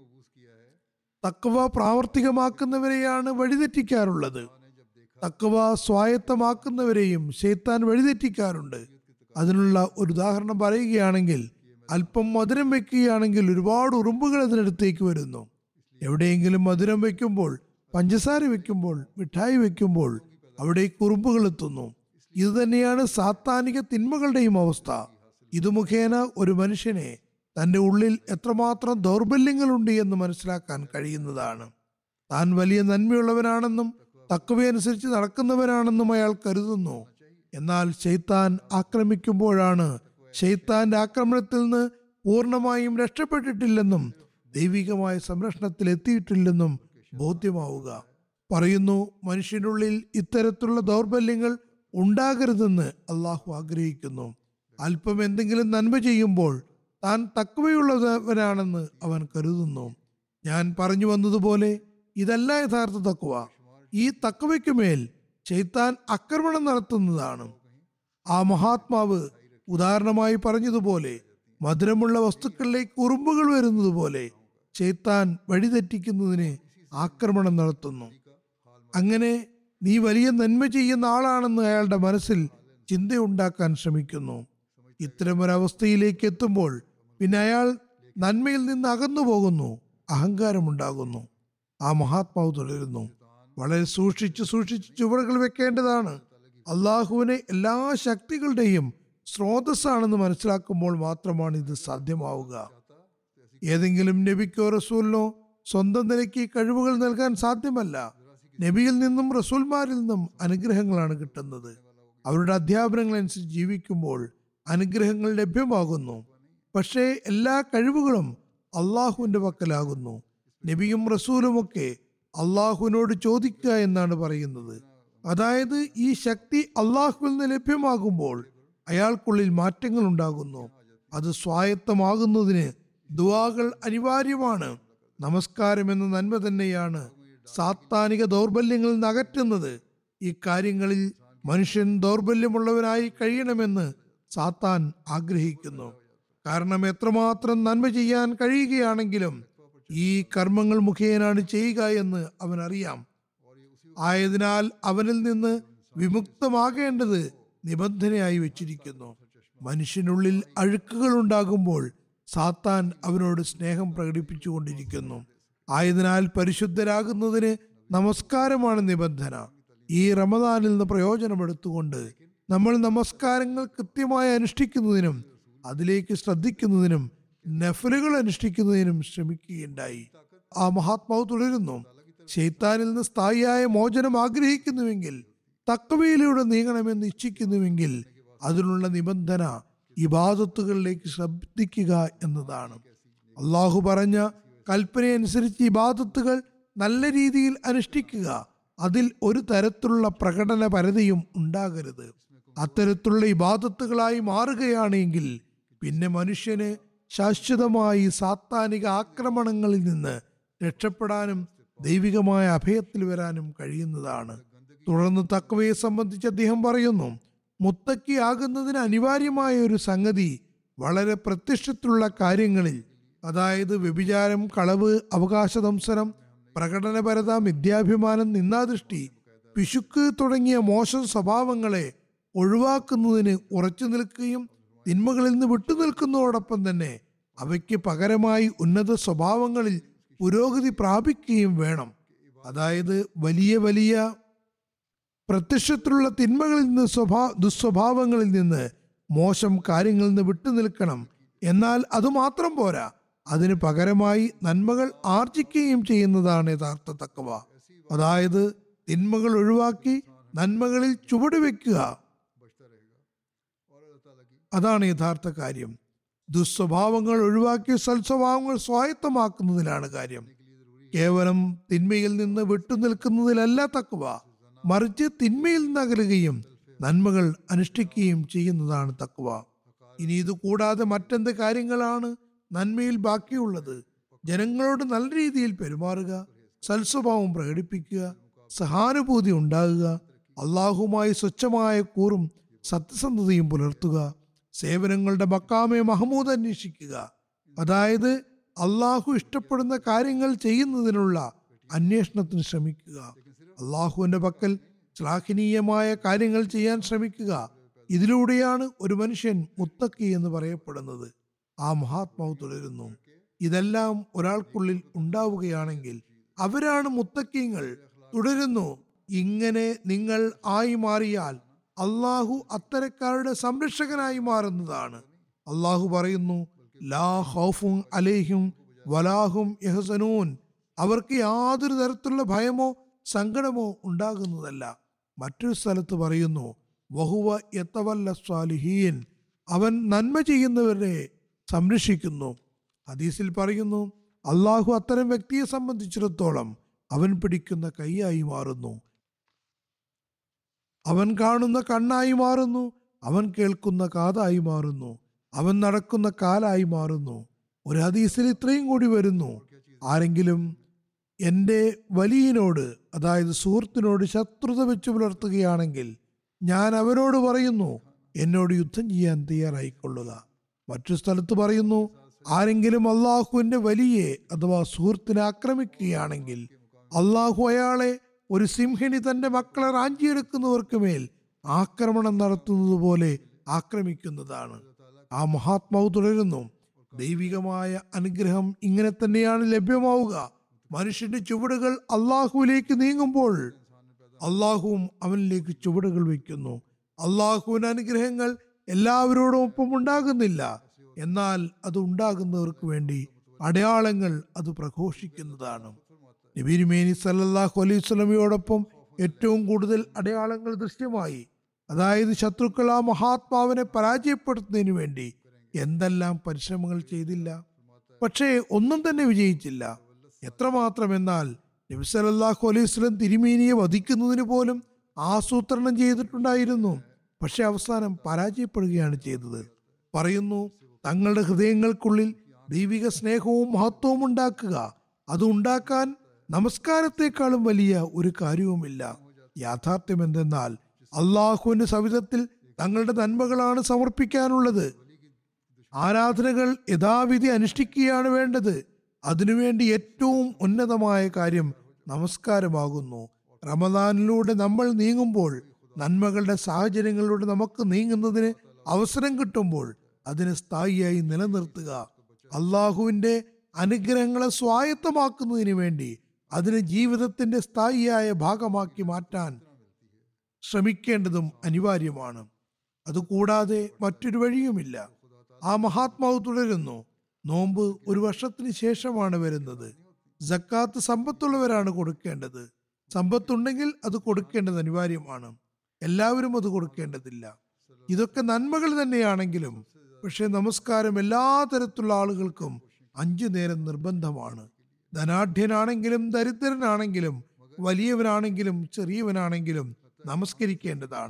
തഖ്വ പ്രാവർത്തികമാക്കുന്നവരെയാണ് വഴിതെറ്റിക്കാറുള്ളത്. തഖ്വ സ്വായത്തമാക്കുന്നവരെയും ശൈത്താൻ വഴിതെറ്റിക്കാറുണ്ട്. അതിനുള്ള ഒരു ഉദാഹരണം പറയുകയാണെങ്കിൽ, അല്പം മധുരം വെക്കുകയാണെങ്കിൽ ഒരുപാട് ഉറുമ്പുകൾ അതിനടുത്തേക്ക് വരുന്നു. എവിടെയെങ്കിലും മധുരം വെക്കുമ്പോൾ, പഞ്ചസാര വെക്കുമ്പോൾ, മിഠായി വെക്കുമ്പോൾ അവിടേക്ക് ഉറുമ്പുകൾ എത്തുന്നു. ഇത് തന്നെയാണ് സാത്താനിക തിന്മകളുടെയും അവസ്ഥ. ഇത് മുഖേന ഒരു മനുഷ്യനെ തൻ്റെ ഉള്ളിൽ എത്രമാത്രം ദൗർബല്യങ്ങളുണ്ട് എന്ന് മനസ്സിലാക്കാൻ കഴിയുന്നതാണ്. താൻ വലിയ നന്മയുള്ളവനാണെന്നും തഖ്വയനുസരിച്ച് നടക്കുന്നവനാണെന്നും അയാൾ കരുതുന്നു. എന്നാൽ ശൈത്താൻ ആക്രമിക്കുമ്പോഴാണ് ശൈത്താന്റെ ആക്രമണത്തിൽ നിന്ന് പൂർണ്ണമായും രക്ഷപ്പെട്ടിട്ടില്ലെന്നും ദൈവികമായ സംരക്ഷണത്തിൽ എത്തിയിട്ടില്ലെന്നും ബോധ്യമാവുക. പറയുന്നു, മനുഷ്യനുള്ളിൽ ഇത്തരത്തിലുള്ള ദൗർബല്യങ്ങൾ ഉണ്ടാകരുതെന്ന് അള്ളാഹു ആഗ്രഹിക്കുന്നു. അല്പം എന്തെങ്കിലും നന്മ ചെയ്യുമ്പോൾ താൻ തഖ്വയുള്ളവനാണെന്ന് അവൻ കരുതുന്നു. ഞാൻ പറഞ്ഞു വന്നതുപോലെ ഇതല്ല യഥാർത്ഥ തഖ്വ. ഈ തഖ്വയ്ക്കുമേൽ ശൈത്താൻ ആക്രമണം നടത്തുന്നതാണ്. ആ മഹാത്മാവ് ഉദാഹരണമായി പറഞ്ഞതുപോലെ, മധുരമുള്ള വസ്തുക്കളിലേക്ക് ഉറുമ്പുകൾ വരുന്നത് പോലെ ശൈത്താൻ വഴിതെറ്റിക്കുന്നതിന് ആക്രമണം നടത്തുന്നു. അങ്ങനെ നീ വലിയ നന്മ ചെയ്യുന്ന ആളാണെന്ന് അയാളുടെ മനസ്സിൽ ചിന്തയുണ്ടാക്കാൻ ശ്രമിക്കുന്നു. ഇത്തരമൊരവസ്ഥയിലേക്ക് എത്തുമ്പോൾ പിന്നെ അയാൾ നന്മയിൽ നിന്ന് അകന്നു പോകുന്നു, അഹങ്കാരമുണ്ടാകുന്നു. ആ മഹാത്മാവ് തുടരുന്നു, വളരെ സൂക്ഷിച്ച് സൂക്ഷിച്ച് ചുവടുകൾ വെക്കേണ്ടതാണ്. അള്ളാഹുവിനെ എല്ലാ ശക്തികളുടെയും സ്രോതസ്സാണെന്ന് മനസ്സിലാക്കുമ്പോൾ മാത്രമാണ് ഇത് സാധ്യമാവുക. ഏതെങ്കിലും നബിക്കോ റസൂലിനോ സ്വന്തം നിലയ്ക്ക് കഴിവുകൾ നൽകാൻ സാധ്യമല്ല. നബിയിൽ നിന്നും റസൂൽമാരിൽ നിന്നും അനുഗ്രഹങ്ങളാണ് കിട്ടുന്നത്. അവരുടെ അധ്യാപനങ്ങൾ അനുസരിച്ച് ജീവിക്കുമ്പോൾ അനുഗ്രഹങ്ങൾ ലഭ്യമാകുന്നു. പക്ഷേ എല്ലാ കഴിവുകളും അള്ളാഹുവിന്റെ പക്കലാകുന്നു. നബിയും റസൂലുമൊക്കെ അള്ളാഹുവിനോട് ചോദിക്കുക എന്നാണ് പറയുന്നത്. അതായത് ഈ ശക്തി അള്ളാഹുവിൽ നിന്ന് ലഭ്യമാകുമ്പോൾ അയാൾക്കുള്ളിൽ മാറ്റങ്ങൾ ഉണ്ടാകുന്നു. അത് സ്വായത്തമാകുന്നതിന് ദുആകൾ അനിവാര്യമാണ്. നമസ്കാരം എന്ന നന്മ തന്നെയാണ് സാത്താനിക ദൗർബല്യങ്ങളിൽ നിന്ന് അകറ്റുന്നത്. ഈ കാര്യങ്ങളിൽ മനുഷ്യൻ ദൗർബല്യമുള്ളവനായി കഴിയണമെന്ന് സാത്താൻ ആഗ്രഹിക്കുന്നു. കാരണം എത്രമാത്രം നന്മ ചെയ്യാൻ കഴിയുകയാണെങ്കിലും ഈ കർമ്മങ്ങൾ മുഖേനാണ് ചെയ്യുക എന്ന് അവൻ അറിയാം. ആയതിനാൽ അവനിൽ നിന്ന് വിമുക്തമാകേണ്ടത് നിബന്ധനയായി വെച്ചിരിക്കുന്നു. മനുഷ്യനുള്ളിൽ അഴുക്കുകൾ ഉണ്ടാകുമ്പോൾ സാത്താൻ അവനോട് സ്നേഹം പ്രകടിപ്പിച്ചുകൊണ്ടിരിക്കുന്നു. ആയതിനാൽ പരിശുദ്ധരാകുന്നതിന് നമസ്കാരമാണ് നിബന്ധന. ഈ റമദാനിൽ നിന്ന് പ്രയോജനമെടുത്തുകൊണ്ട് നമ്മൾ നമസ്കാരങ്ങൾ കൃത്യമായി അനുഷ്ഠിക്കുന്നതിനും അതിലേക്ക് ശ്രദ്ധിക്കുന്നതിനും നഫലുകൾ അനുഷ്ഠിക്കുന്നതിനും ശ്രമിക്കുകയുണ്ടായി. ആ മഹാത്മാവ് തുടരുന്നു, ശൈത്താനിൽ നിന്ന് സ്ഥായിയായ മോചനം ആഗ്രഹിക്കുന്നുവെങ്കിൽ, തഖ്വയിലൂടെ നീങ്ങണമെന്ന് ഇച്ഛിക്കുന്നുവെങ്കിൽ അതിനുള്ള നിബന്ധന ഇബാദത്തുകളിലേക്ക് ശ്രദ്ധിക്കുക എന്നതാണ്. അള്ളാഹു പറഞ്ഞ കൽപ്പനയനുസരിച്ച് ഇബാദത്തുകൾ നല്ല രീതിയിൽ അനുഷ്ഠിക്കുക. അതിൽ ഒരു തരത്തിലുള്ള പ്രകടന പരതയും ഉണ്ടാകരുത്. അത്തരത്തിലുള്ള ഇബാദത്തുകളായി മാറുകയാണെങ്കിൽ പിന്നെ മനുഷ്യന് ശാശ്വതമായി സാത്താനിക ആക്രമണങ്ങളിൽ നിന്ന് രക്ഷപ്പെടാനും ദൈവികമായ അഭയത്തിൽ വരാനും കഴിയുന്നതാണ്. തുടർന്ന് തഖ്വയെ സംബന്ധിച്ച് അദ്ദേഹം പറയുന്നു, മുത്തക്കിയാകുന്നതിന് അനിവാര്യമായ ഒരു സംഗതി വളരെ പ്രത്യക്ഷത്തിലുള്ള കാര്യങ്ങളിൽ, അതായത് വ്യഭിചാരം, കളവ്, അവകാശദംസനം, പ്രകടനപരത, മിഥ്യാഭിമാനം, നിന്ദാദൃഷ്ടി, പിശുക്ക് തുടങ്ങിയ മോശം സ്വഭാവങ്ങളെ ഒഴിവാക്കുന്നതിന് ഉറച്ചു നിൽക്കുകയും തിന്മകളിൽ നിന്ന് വിട്ടുനിൽക്കുന്നതോടൊപ്പം തന്നെ അവയ്ക്ക് പകരമായി ഉന്നത സ്വഭാവങ്ങളിൽ പുരോഗതി പ്രാപിക്കുകയും വേണം. അതായത് വലിയ വലിയ പ്രത്യക്ഷത്തിലുള്ള തിന്മകളിൽ നിന്ന് സ്വഭാ ദുസ്വഭാവങ്ങളിൽ നിന്ന്, മോശം കാര്യങ്ങളിൽ നിന്ന് വിട്ടുനിൽക്കണം. എന്നാൽ അതുമാത്രം പോരാ, അതിന് പകരമായി നന്മകൾ ആർജിക്കുകയും ചെയ്യുന്നതാണ് യഥാർത്ഥ തഖ്വ. അതായത് തിന്മകൾ ഒഴിവാക്കി നന്മകളിൽ ചുവടുവെക്കുക, അതാണ് യഥാർത്ഥ കാര്യം. ദുസ്വഭാവങ്ങൾ ഒഴിവാക്കി സൽസ്വഭാവങ്ങൾ സ്വായത്തമാക്കുന്നതിലാണ് കാര്യം. കേവലം തിന്മയിൽ നിന്ന് വിട്ടുനിൽക്കുന്നതിലല്ല തഖ്വ, മറിച്ച് തിന്മയിൽ നിന്ന് അകലുകയും നന്മകൾ അനുഷ്ഠിക്കുകയും ചെയ്യുന്നതാണ് തഖ്വ. ഇനി ഇത് കൂടാതെ മറ്റെന്ത് കാര്യങ്ങളാണ് നന്മയിൽ ബാക്കിയുള്ളത്? ജനങ്ങളോട് നല്ല രീതിയിൽ പെരുമാറുക, സൽസ്വഭാവം പ്രകടിപ്പിക്കുക, സഹാനുഭൂതി ഉണ്ടാകുക, അള്ളാഹുമായി സ്വച്ഛമായ കൂറും സത്യസന്ധതയും പുലർത്തുക, സേവനങ്ങളുടെ മക്കാമെ മഹമൂദ് അന്വേഷിക്കുക, അതായത് അള്ളാഹു ഇഷ്ടപ്പെടുന്ന കാര്യങ്ങൾ ചെയ്യുന്നതിനുള്ള അന്വേഷണത്തിന് ശ്രമിക്കുക, അള്ളാഹുവിന്റെ പക്കൽ ശ്ലാഘനീയമായ കാര്യങ്ങൾ ചെയ്യാൻ ശ്രമിക്കുക. ഇതിലൂടെയാണ് ഒരു മനുഷ്യൻ മുത്തക്കി എന്ന് പറയപ്പെടുന്നത്. ആ മഹാത്മാവ് തുടരുന്നു, ഇതെല്ലാം ഒരാൾക്കുള്ളിൽ ഉണ്ടാവുകയാണെങ്കിൽ അവരാണ് മുത്തക്കിങ്ങൾ. തുടരുന്നു, ഇങ്ങനെ നിങ്ങൾ ആയി മാറിയാൽ അള്ളാഹു അത്തരക്കാരുടെ സംരക്ഷകനായി മാറുന്നതാണ്. അള്ളാഹു പറയുന്നു, ലാ ഖൗഫുൻ അലൈഹിം വലാഹും യഹ്സനൂൻ, അവർക്ക് യാതൊരു തരത്തിലുള്ള ഭയമോ സങ്കടമോ ഉണ്ടാകുന്നതല്ല. മറ്റൊരു സ്ഥലത്ത് പറയുന്നു, വഹുവ യതവല്ല സ്വാലിഹീൻ, അവൻ നന്മ ചെയ്യുന്നവരെ സംരക്ഷിക്കുന്നു. ഹദീസിൽ പറയുന്നു, അള്ളാഹു അത്തരം വ്യക്തിയെ സംബന്ധിച്ചിടത്തോളം അവൻ പിടിക്കുന്ന കൈയായി മാറുന്നു, അവൻ കാണുന്ന കണ്ണായി മാറുന്നു, അവൻ കേൾക്കുന്ന കാതായി മാറുന്നു, അവൻ നടക്കുന്ന കാലായി മാറുന്നു. ഒരു ഹദീസിൽ ഇത്രയും കൂടി വരുന്നു, ആരെങ്കിലും എൻ്റെ വലിയനോട്, അതായത് സുഹൃത്തിനോട് ശത്രുത വെച്ച് പുലർത്തുകയാണെങ്കിൽ ഞാൻ അവനോട് പറയുന്നു, എന്നോട് യുദ്ധം ചെയ്യാൻ തയ്യാറായിക്കൊള്ളുക. മറ്റു സ്ഥലത്ത് പറയുന്നു, ആരെങ്കിലും അള്ളാഹുവിന്റെ വലിയെ അഥവാ സുഹൃത്തിനെ ആക്രമിക്കുകയാണെങ്കിൽ അള്ളാഹു അയാളെ ഒരു സിംഹിണി തന്റെ മക്കളെ റാഞ്ചിയെടുക്കുന്നവർക്ക് മേൽ ആക്രമണം നടത്തുന്നത് പോലെ ആക്രമിക്കുന്നതാണ്. ആ മഹാത്മാവ് തുടരുന്നു, ദൈവികമായ അനുഗ്രഹം ഇങ്ങനെ തന്നെയാണ് ലഭ്യമാവുക. മനുഷ്യന്റെ ചുവടുകൾ അള്ളാഹുവിലേക്ക് നീങ്ങുമ്പോൾ അള്ളാഹുവും അവനിലേക്ക് ചുവടുകൾ വയ്ക്കുന്നു. അള്ളാഹുവിന്റെ അനുഗ്രഹങ്ങൾ എല്ലാവരോടും ഒപ്പം ഉണ്ടാകുന്നില്ല, എന്നാൽ അത് ഉണ്ടാകുന്നവർക്ക് വേണ്ടി അടയാളങ്ങൾ അത് പ്രഘോഷിക്കുന്നതാണ്. നബി തിരുമേനി സല്ലല്ലാഹു അലൈഹി വസല്ലമയോടൊപ്പം ഏറ്റവും കൂടുതൽ അടയാളങ്ങൾ ദൃശ്യമായി. അതായത് ശത്രുക്കൾ ആ മഹാത്മാവിനെ പരാജയപ്പെടുത്തുന്നതിന് വേണ്ടി എന്തെല്ലാം പരിശ്രമങ്ങൾ ചെയ്തില്ല, പക്ഷേ ഒന്നും തന്നെ വിജയിച്ചില്ല. എത്രമാത്രം എന്നാൽ നബി സല്ലല്ലാഹു അലൈഹി വസല്ലം തിരുമേനിയെ വധിക്കുന്നതിന് പോലും ആസൂത്രണം ചെയ്തിട്ടുണ്ടായിരുന്നു, പക്ഷെ അവസാനം പരാജയപ്പെടുകയാണ് ചെയ്തത്. പറയുന്നു, തങ്ങളുടെ ഹൃദയങ്ങൾക്കുള്ളിൽ ദൈവിക സ്നേഹവും മഹത്വവും ഉണ്ടാക്കുക. അത് ഉണ്ടാക്കാൻ നമസ്കാരത്തെക്കാളും വലിയ ഒരു കാര്യവുമില്ല. യാഥാർത്ഥ്യം എന്തെന്നാൽ അള്ളാഹുവിന്റെ സവിധത്തിൽ തങ്ങളുടെ നന്മകളാണ് സമർപ്പിക്കാനുള്ളത്. ആരാധനകൾ യഥാവിധി അനുഷ്ഠിക്കുകയാണ് വേണ്ടത്. അതിനുവേണ്ടി ഏറ്റവും ഉന്നതമായ കാര്യം നമസ്കാരമാകുന്നു. റമദാനിലൂടെ നമ്മൾ നീങ്ങുമ്പോൾ, നന്മകളുടെ സാഹചര്യങ്ങളിലൂടെ നമുക്ക് നീങ്ങുന്നതിന് അവസരം കിട്ടുമ്പോൾ അതിനെ സ്ഥായിയായി നിലനിർത്തുക. അള്ളാഹുവിന്റെ അനുഗ്രഹങ്ങളെ സ്വായത്തമാക്കുന്നതിന് വേണ്ടി അതിനെ ജീവിതത്തിന്റെ സ്ഥായിയായ ഭാഗമാക്കി മാറ്റാൻ ശ്രമിക്കേണ്ടതും അനിവാര്യമാണ്. അതുകൂടാതെ മറ്റൊരു വഴിയുമില്ല. ആ മഹാത്മാവ് തുടരുന്നു, നോമ്പ് ഒരു വർഷത്തിന് ശേഷമാണ് വരുന്നത്. സക്കാത്ത് സമ്പത്തുള്ളവരാണ് കൊടുക്കേണ്ടത്. സമ്പത്തുണ്ടെങ്കിൽ അത് കൊടുക്കേണ്ടത് അനിവാര്യമാണ്. എല്ലാവരും അത് കൊടുക്കേണ്ടതില്ല. ഇതൊക്കെ നന്മകൾ തന്നെയാണെങ്കിലും പക്ഷെ നമസ്കാരം എല്ലാ തരത്തിലുള്ള ആളുകൾക്കും അഞ്ചു നേരം നിർബന്ധമാണ്. ധനാഢ്യനാണെങ്കിലും ദരിദ്രനാണെങ്കിലും വലിയവനാണെങ്കിലും ചെറിയവനാണെങ്കിലും നമസ്കരിക്കേണ്ടതാണ്.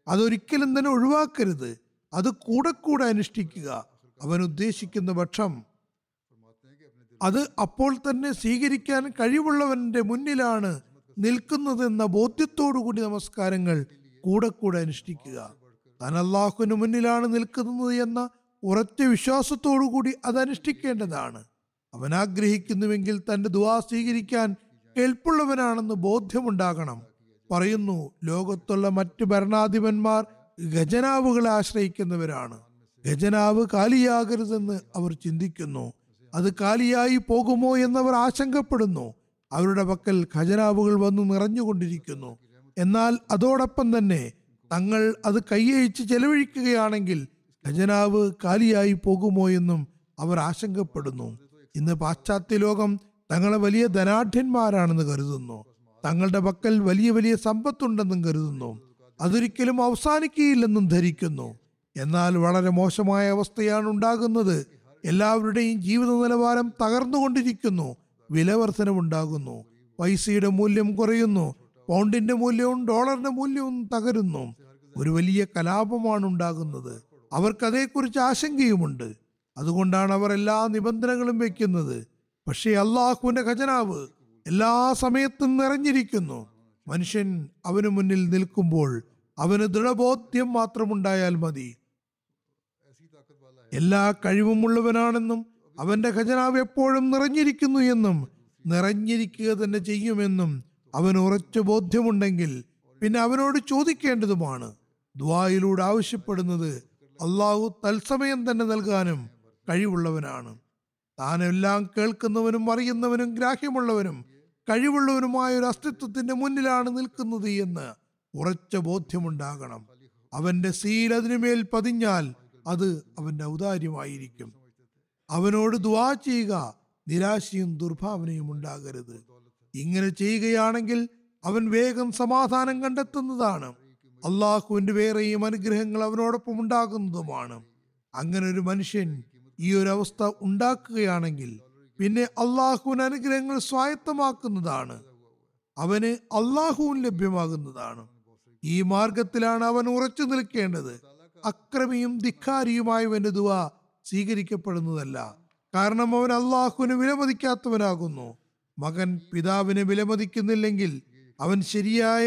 അതൊരിക്കലും തന്നെ ഒഴിവാക്കരുത്. അത് കൂടെ കൂടെ അനുഷ്ഠിക്കുക. അവൻ ഉദ്ദേശിക്കുന്ന പക്ഷം അത് അപ്പോൾ തന്നെ സ്വീകരിക്കാൻ കഴിവുള്ളവന്റെ മുന്നിലാണ് നിൽക്കുന്നതെന്ന ബോധ്യത്തോടുകൂടി നമസ്കാരങ്ങൾ കൂടെ കൂടെ അനുഷ്ഠിക്കുക. താൻ അള്ളാഹുവിന് മുന്നിലാണ് നിൽക്കുന്നത് എന്ന ഉറച്ച വിശ്വാസത്തോടുകൂടി അത് അനുഷ്ഠിക്കേണ്ടതാണ്. അവൻ ആഗ്രഹിക്കുന്നുവെങ്കിൽ തന്റെ ദുആ സ്വീകരിക്കാൻ കേൾപ്പുള്ളവനാണെന്ന് ബോധ്യമുണ്ടാകണം. പറയുന്നു, ലോകത്തുള്ള മറ്റ് ഭരണാധിപന്മാർ ഖജനാവുകളെ ആശ്രയിക്കുന്നവരാണ്. ഖജനാവ് കാലിയാകരുതെന്ന് അവർ ചിന്തിക്കുന്നു. അത് കാലിയായി പോകുമോ എന്നവർ ആശങ്കപ്പെടുന്നു. അവരുടെ പക്കൽ ഖജനാവുകൾ വന്നു നിറഞ്ഞുകൊണ്ടിരിക്കുന്നു. എന്നാൽ അതോടൊപ്പം തന്നെ തങ്ങൾ അത് കൈയഴിച്ച് ചെലവഴിക്കുകയാണെങ്കിൽ ഖജനാവ് കാലിയായി പോകുമോ എന്നും അവർ ആശങ്കപ്പെടുന്നു. ഇന്ന് പാശ്ചാത്യ ലോകം തങ്ങളെ വലിയ ധനാഢ്യന്മാരാണെന്ന് കരുതുന്നു. തങ്ങളുടെ പക്കൽ വലിയ വലിയ സമ്പത്തുണ്ടെന്നും കരുതുന്നു. അതൊരിക്കലും അവസാനിക്കുകയില്ലെന്നും ധരിക്കുന്നു. എന്നാൽ വളരെ മോശമായ അവസ്ഥയാണ് ഉണ്ടാകുന്നത്. എല്ലാവരുടെയും ജീവിത നിലവാരം തകർന്നുകൊണ്ടിരിക്കുന്നു. വിലവർധനവുണ്ടാകുന്നു. പൈസയുടെ മൂല്യം കുറയുന്നു. പൗണ്ടിന്റെ മൂല്യവും ഡോളറിന്റെ മൂല്യവും തകരുന്നു. ഒരു വലിയ കലാപമാണ് ഉണ്ടാകുന്നത്. അവർക്ക് അതേക്കുറിച്ച് ആശങ്കയുമുണ്ട്. അതുകൊണ്ടാണ് അവർ എല്ലാ നിബന്ധനകളും വെക്കുന്നത്. പക്ഷേ അള്ളാഹുവിന്റെ ഖജനാവ് എല്ലാ സമയത്തും നിറഞ്ഞിരിക്കുന്നു. മനുഷ്യൻ അവന് മുന്നിൽ നിൽക്കുമ്പോൾ അവന് ദൃഢബോധ്യം മാത്രമുണ്ടായാൽ മതി. എല്ലാ കഴിവുമുള്ളവനാണെന്നും അവന്റെ ഖജനാവ് എപ്പോഴും നിറഞ്ഞിരിക്കുന്നു എന്നും നിറഞ്ഞിരിക്കുക തന്നെ ചെയ്യുമെന്നും അവന് ഉറച്ച ബോധ്യമുണ്ടെങ്കിൽ പിന്നെ അവനോട് ചോദിക്കേണ്ടതുമാണ്. ദുആയിലൂടെ ആവശ്യപ്പെടുന്നത് അള്ളാഹു തത്സമയം തന്നെ നൽകാനും കഴിവുള്ളവനാണ്. താനെല്ലാം കേൾക്കുന്നവനും അറിയുന്നവനും ഗ്രാഹ്യമുള്ളവനും കഴിവുള്ളവനുമായ ഒരു അസ്തിത്വത്തിന്റെ മുന്നിലാണ് നിൽക്കുന്നത് എന്ന് ഉറച്ച ബോധ്യമുണ്ടാകണം. അവന്റെ സീൽ അതിനുമേൽ പതിഞ്ഞാൽ അത് അവന്റെ ഔദാര്യമായിരിക്കും. അവനോട് ദുആ ചെയ്യുക, നിരാശയും ദുർഭാവനയും ഉണ്ടാകരുത്. ഇങ്ങനെ ചെയ്യുകയാണെങ്കിൽ അവൻ വേഗം സമാധാനം കണ്ടെത്തുന്നതാണ്. അള്ളാഹുവിന്റെ വേറെയും അനുഗ്രഹങ്ങൾ അവനോടൊപ്പം ഉണ്ടാകുന്നതുമാണ്. അങ്ങനെ ഒരു മനുഷ്യൻ ഈ ഒരു അവസ്ഥ ഉണ്ടാക്കുകയാണെങ്കിൽ പിന്നെ അള്ളാഹുവിന് അനുഗ്രഹങ്ങൾ സ്വായത്തമാക്കുന്നതാണ്. അവന് അള്ളാഹുവും ലഭ്യമാകുന്നതാണ്. ഈ മാർഗത്തിലാണ് അവൻ ഉറച്ചു നിൽക്കേണ്ടത്. അക്രമിയും ധിക്കാരിയുമായവന്റെ ദുആ സ്വീകരിക്കപ്പെടുന്നതല്ല. കാരണം അവൻ അള്ളാഹുവിന് വിലമതിക്കാത്തവനാകുന്നു. മകൻ പിതാവിനെ വിലമതിക്കുന്നില്ലെങ്കിൽ അവൻ ശരിയായ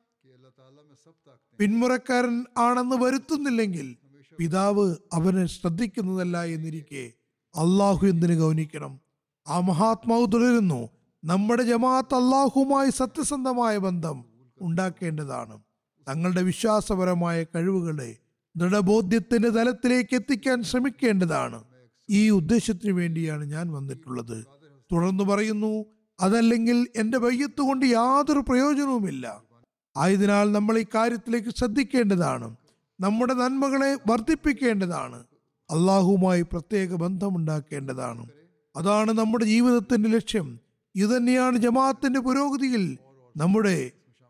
പിന്മുറക്കാരൻ ആണെന്ന് വരുത്തുന്നില്ലെങ്കിൽ പിതാവ് അവനെ ശ്രദ്ധിക്കുന്നതല്ല എന്നിരിക്കെ അള്ളാഹു എന്തിനു ഗൗനിക്കണം? ആ മഹാത്മാവ് തുടരുന്നു, നമ്മുടെ ജമാഅത്ത് അള്ളാഹുവുമായി സത്യസന്ധമായ ബന്ധം ഉണ്ടാക്കേണ്ടതാണ്. തങ്ങളുടെ വിശ്വാസപരമായ കഴിവുകളെ ദൃഢബോധ്യത്തിന്റെ തലത്തിലേക്ക് എത്തിക്കാൻ ശ്രമിക്കേണ്ടതാണ്. ഈ ഉദ്ദേശത്തിന് വേണ്ടിയാണ് ഞാൻ വന്നിട്ടുള്ളത്. തുടർന്ന് പറയുന്നു, അതല്ലെങ്കിൽ എന്റെ ബയ്യത്ത് കൊണ്ട് യാതൊരു പ്രയോജനവുമില്ല. ആയതിനാൽ നമ്മൾ ഈ കാര്യത്തിലേക്ക് ശ്രദ്ധിക്കേണ്ടതാണ്. നമ്മുടെ നന്മകളെ വർദ്ധിപ്പിക്കേണ്ടതാണ്. അള്ളാഹുവുമായി പ്രത്യേക ബന്ധമുണ്ടാക്കേണ്ടതാണ്. അതാണ് നമ്മുടെ ജീവിതത്തിന്റെ ലക്ഷ്യം. ഇതുതന്നെയാണ് ജമാഅത്തിന്റെ പുരോഗതിയിൽ നമ്മുടെ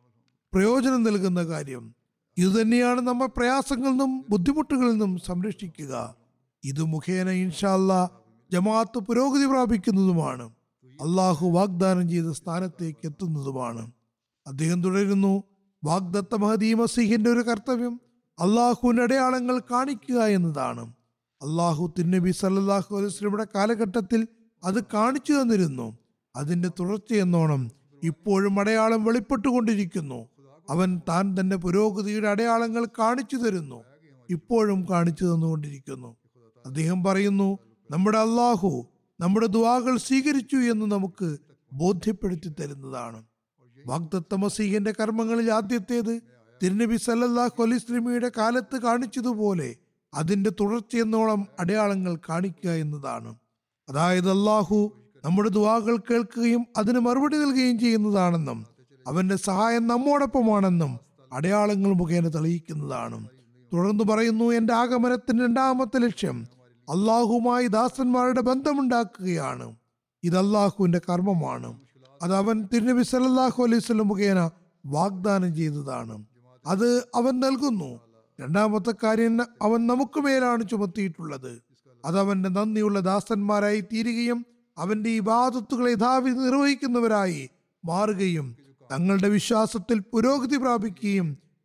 പ്രയോജനം നൽകുന്ന കാര്യം. ഇതുതന്നെയാണ് നമ്മെ പ്രയാസങ്ങളിൽ നിന്നും ബുദ്ധിമുട്ടുകളിൽ നിന്നും സംരക്ഷിക്കുക. ഇത് മുഖേന ഇൻഷാ അല്ലാഹ് ജമാഅത്ത് പുരോഗതി പ്രാപിക്കുന്നതുമാണ്. അള്ളാഹു വാഗ്ദാനം ചെയ്ത സ്ഥാനത്തേക്ക് എത്തുന്നതുമാണ്. അദ്ദേഹം തുടരുന്നു, വാഗ്ദത്ത മഹദി മസീഹിന്റെ ഒരു കർത്തവ്യം അള്ളാഹുവിന്റെ അടയാളങ്ങൾ കാണിക്കുക എന്നതാണ്. അള്ളാഹു തിരുനബി സല്ലല്ലാഹു അലൈഹി വസല്ലമയുടെ കാലഘട്ടത്തിൽ അത് കാണിച്ചു തന്നിരുന്നു. അതിന്റെ തുടർച്ചയെന്നോണം ഇപ്പോഴും അടയാളം വെളിപ്പെട്ടുകൊണ്ടിരിക്കുന്നു. അവൻ താൻ തന്നെ പുരോഗതിയുടെ അടയാളങ്ങൾ കാണിച്ചു തരുന്നു, ഇപ്പോഴും കാണിച്ചു തന്നുകൊണ്ടിരിക്കുന്നു. അദ്ദേഹം പറയുന്നു, നമ്മുടെ അള്ളാഹു നമ്മുടെ ദുആകൾ സ്വീകരിച്ചു എന്ന് നമുക്ക് ബോധ്യപ്പെടുത്തി തരുന്നതാണ്. വാഗ്ദത്ത മസീഹിന്റെ കർമ്മങ്ങളിൽ ആദ്യത്തേത് തിരുനബി സല്ലല്ലാഹു അലൈഹി വസല്ലമയുടെ കാലത്ത് കാണിച്ചതുപോലെ അതിന്റെ തുടർച്ചയെന്നോളം അടയാളങ്ങൾ കാണിക്കുക എന്നതാണ്. അതായത് അള്ളാഹു നമ്മുടെ ദുആകൾ കേൾക്കുകയും അതിന് മറുപടി നൽകുകയും ചെയ്യുന്നതാണെന്നും അവന്റെ സഹായം നമ്മോടൊപ്പമാണെന്നും അടയാളങ്ങൾ മുഖേന തെളിയിക്കുന്നതാണ്. തുടർന്ന് പറയുന്നു, എന്റെ ആഗമനത്തിന്റെ രണ്ടാമത്തെ ലക്ഷ്യം അള്ളാഹുമായി ദാസന്മാരുടെ ബന്ധമുണ്ടാക്കുകയാണ്. ഇത് അള്ളാഹുവിന്റെ കർമ്മമാണ്. അത് അവൻ തിരുനബി സല്ലല്ലാഹു അലൈഹി വസല്ലം മുഖേന വാഗ്ദാനം ചെയ്തതാണ്. അത് അവൻ നൽകുന്നു. രണ്ടാമത്തെ കാര്യം അവൻ നമുക്ക് മേലാണ് ചുമത്തിയിട്ടുള്ളത്. അത് അവന്റെ നന്ദിയുള്ള ദാസന്മാരായി തീരുകയും അവന്റെ ഇബാദത്തുകളെ യഥാവിധി നിർവഹിക്കുന്നവരായി മാറുകയും തങ്ങളുടെ വിശ്വാസത്തിൽ പുരോഗതി പ്രാപിക്കുകയും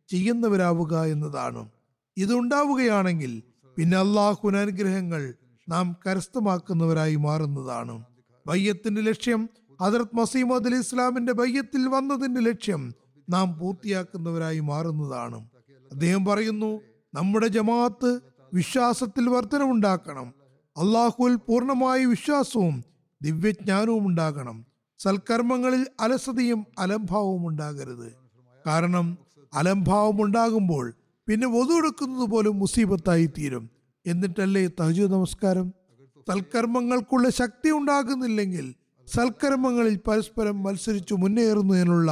ചെയ്യുന്നവരാവുക എന്നതാണ്. ഇതുണ്ടാവുകയാണെങ്കിൽ പിന്നെ അള്ളാഹുവിന്റെ അനുഗ്രഹങ്ങൾ നാം കരസ്ഥമാക്കുന്നവരായി മാറുന്നതാണ്. ബയ്യത്തിന്റെ ലക്ഷ്യം ഹദ്റത്ത് മസീഹ് മൗഊദ് അലൈഹി ഇസ്ലാമിന്റെ ബയ്യത്തിൽ വന്നതിന്റെ ലക്ഷ്യം നാം പൂർത്തിയാക്കുന്നവരായി മാറുന്നതാണ്. അദ്ദേഹം പറയുന്നു, നമ്മുടെ ജമാഅത്ത് വിശ്വാസത്തിൽ വർധനമുണ്ടാക്കണം. അള്ളാഹുവിൽ പൂർണ്ണമായ വിശ്വാസവും ദിവ്യജ്ഞാനവും ഉണ്ടാകണം. സൽക്കർമ്മങ്ങളിൽ അലസതയും അലംഭാവവും ഉണ്ടാകരുത്. കാരണം അലംഭാവം ഉണ്ടാകുമ്പോൾ പിന്നെ വധു എടുക്കുന്നത് പോലും മുസീബത്തായി തീരും. എന്നിട്ടല്ലേ തഹജ്ജുദ് നമസ്കാരം? സൽക്കർമ്മങ്ങൾക്കുള്ള ശക്തി ഉണ്ടാകുന്നില്ലെങ്കിൽ, സൽക്കർമ്മങ്ങളിൽ പരസ്പരം മത്സരിച്ചു മുന്നേറുന്നതിനുള്ള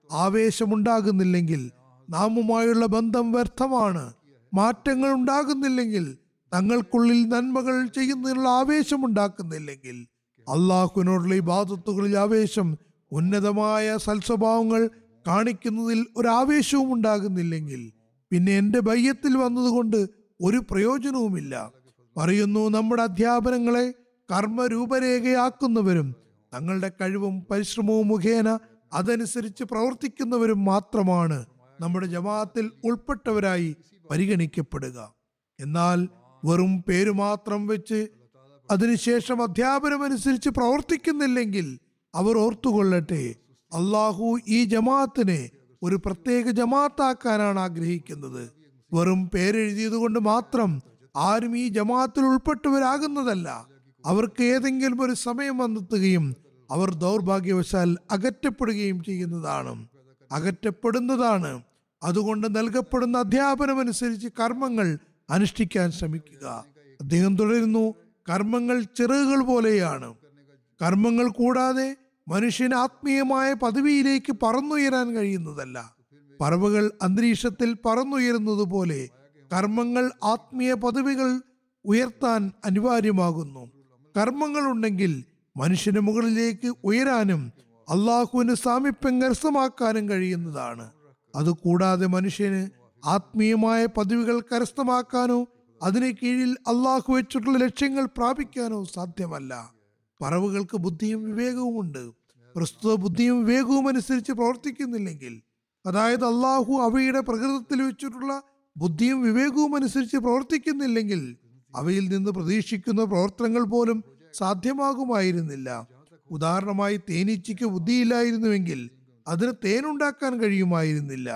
ആവേശമുണ്ടാകുന്നില്ലെങ്കിൽ നാമുമായുള്ള ബന്ധം വ്യർത്ഥമാണ്. മാറ്റങ്ങൾ ഉണ്ടാകുന്നില്ലെങ്കിൽ, തങ്ങൾക്കുള്ളിൽ നന്മകൾ ചെയ്യുന്നതിനുള്ള ആവേശം ഉണ്ടാക്കുന്നില്ലെങ്കിൽ, അള്ളാഹുവിനോടുള്ള ഇബാദത്തുകളിൽ ആവേശം, ഉന്നതമായ സൽസ്വഭാവങ്ങൾ കാണിക്കുന്നതിൽ ഒരാവേശവും ഉണ്ടാകുന്നില്ലെങ്കിൽ പിന്നെ എൻ്റെ ബയ്യത്തിൽ വന്നതുകൊണ്ട് ഒരു പ്രയോജനവുമില്ല. പറയുന്നു, നമ്മുടെ അധ്യാപനങ്ങളെ കർമ്മരൂപരേഖയാക്കുന്നവരും തങ്ങളുടെ കഴിവും പരിശ്രമവും മുഖേന അതനുസരിച്ച് പ്രവർത്തിക്കുന്നവരും മാത്രമാണ് നമ്മുടെ ജമാഅത്തിൽ ഉൾപ്പെട്ടവരായി പരിഗണിക്കപ്പെടുക. എന്നാൽ വെറും പേരു മാത്രം വെച്ച് അതിനുശേഷം അധ്യാപനമനുസരിച്ച് പ്രവർത്തിക്കുന്നില്ലെങ്കിൽ അവർ ഓർത്തുകൊള്ളട്ടെ, അള്ളാഹു ഈ ജമാഅത്തിനെ ഒരു പ്രത്യേക ജമാഅത്താക്കാനാണ് ആഗ്രഹിക്കുന്നത്. വെറും പേരെഴുതിയത് കൊണ്ട് മാത്രം ആരും ഈ ജമാഅത്തിൽ ഉൾപ്പെട്ടവരാകുന്നതല്ല. അവർക്ക് ഏതെങ്കിലും ഒരു സമയം വന്നെത്തുകയും അവർ ദൗർഭാഗ്യവശാൽ അകറ്റപ്പെടുകയും ചെയ്യുന്നതാണ് അകറ്റപ്പെടുന്നതാണ് അതുകൊണ്ട് നൽകപ്പെടുന്ന അധ്യാപനമനുസരിച്ച് കർമ്മങ്ങൾ അനുഷ്ഠിക്കാൻ ശ്രമിക്കുക. അദ്ദേഹം തുടരുന്നു, കർമ്മങ്ങൾ ചിറകുകൾ പോലെയാണ്. കർമ്മങ്ങൾ കൂടാതെ മനുഷ്യന് ആത്മീയമായ പദവിയിലേക്ക് പറന്നുയരാൻ കഴിയുന്നതല്ല. പറവകൾ അന്തരീക്ഷത്തിൽ പറന്നുയരുന്നത് പോലെ കർമ്മങ്ങൾ ആത്മീയ പദവികൾ ഉയർത്താൻ അനിവാര്യമാകുന്നു. കർമ്മങ്ങൾ ഉണ്ടെങ്കിൽ മനുഷ്യന് മുകളിലേക്ക് ഉയരാനും അള്ളാഹുവിന് സാമീപ്യം കരസ്ഥമാക്കാനും കഴിയുന്നതാണ്. അതുകൂടാതെ മനുഷ്യന് ആത്മീയമായ പദവികൾ കരസ്ഥമാക്കാനോ അതിന് കീഴിൽ അള്ളാഹു വെച്ചിട്ടുള്ള ലക്ഷ്യങ്ങൾ പ്രാപിക്കാനോ സാധ്യമല്ല. പറവുകൾക്ക് ബുദ്ധിയും വിവേകവും ഉണ്ട്. പ്രസ്തുത ബുദ്ധിയും വിവേകവും അനുസരിച്ച് പ്രവർത്തിക്കുന്നില്ലെങ്കിൽ, അതായത് അള്ളാഹു അവയുടെ പ്രകൃതത്തിൽ വെച്ചിട്ടുള്ള ബുദ്ധിയും വിവേകവും അനുസരിച്ച് പ്രവർത്തിക്കുന്നില്ലെങ്കിൽ അവയിൽ നിന്ന് പ്രതീക്ഷിക്കുന്ന പ്രവർത്തനങ്ങൾ പോലും സാധ്യമാകുമായിരുന്നില്ല. ഉദാഹരണമായി, തേനീച്ചയ്ക്ക് ബുദ്ധിയില്ലായിരുന്നുവെങ്കിൽ അതിന് തേനുണ്ടാക്കാൻ കഴിയുമായിരുന്നില്ല.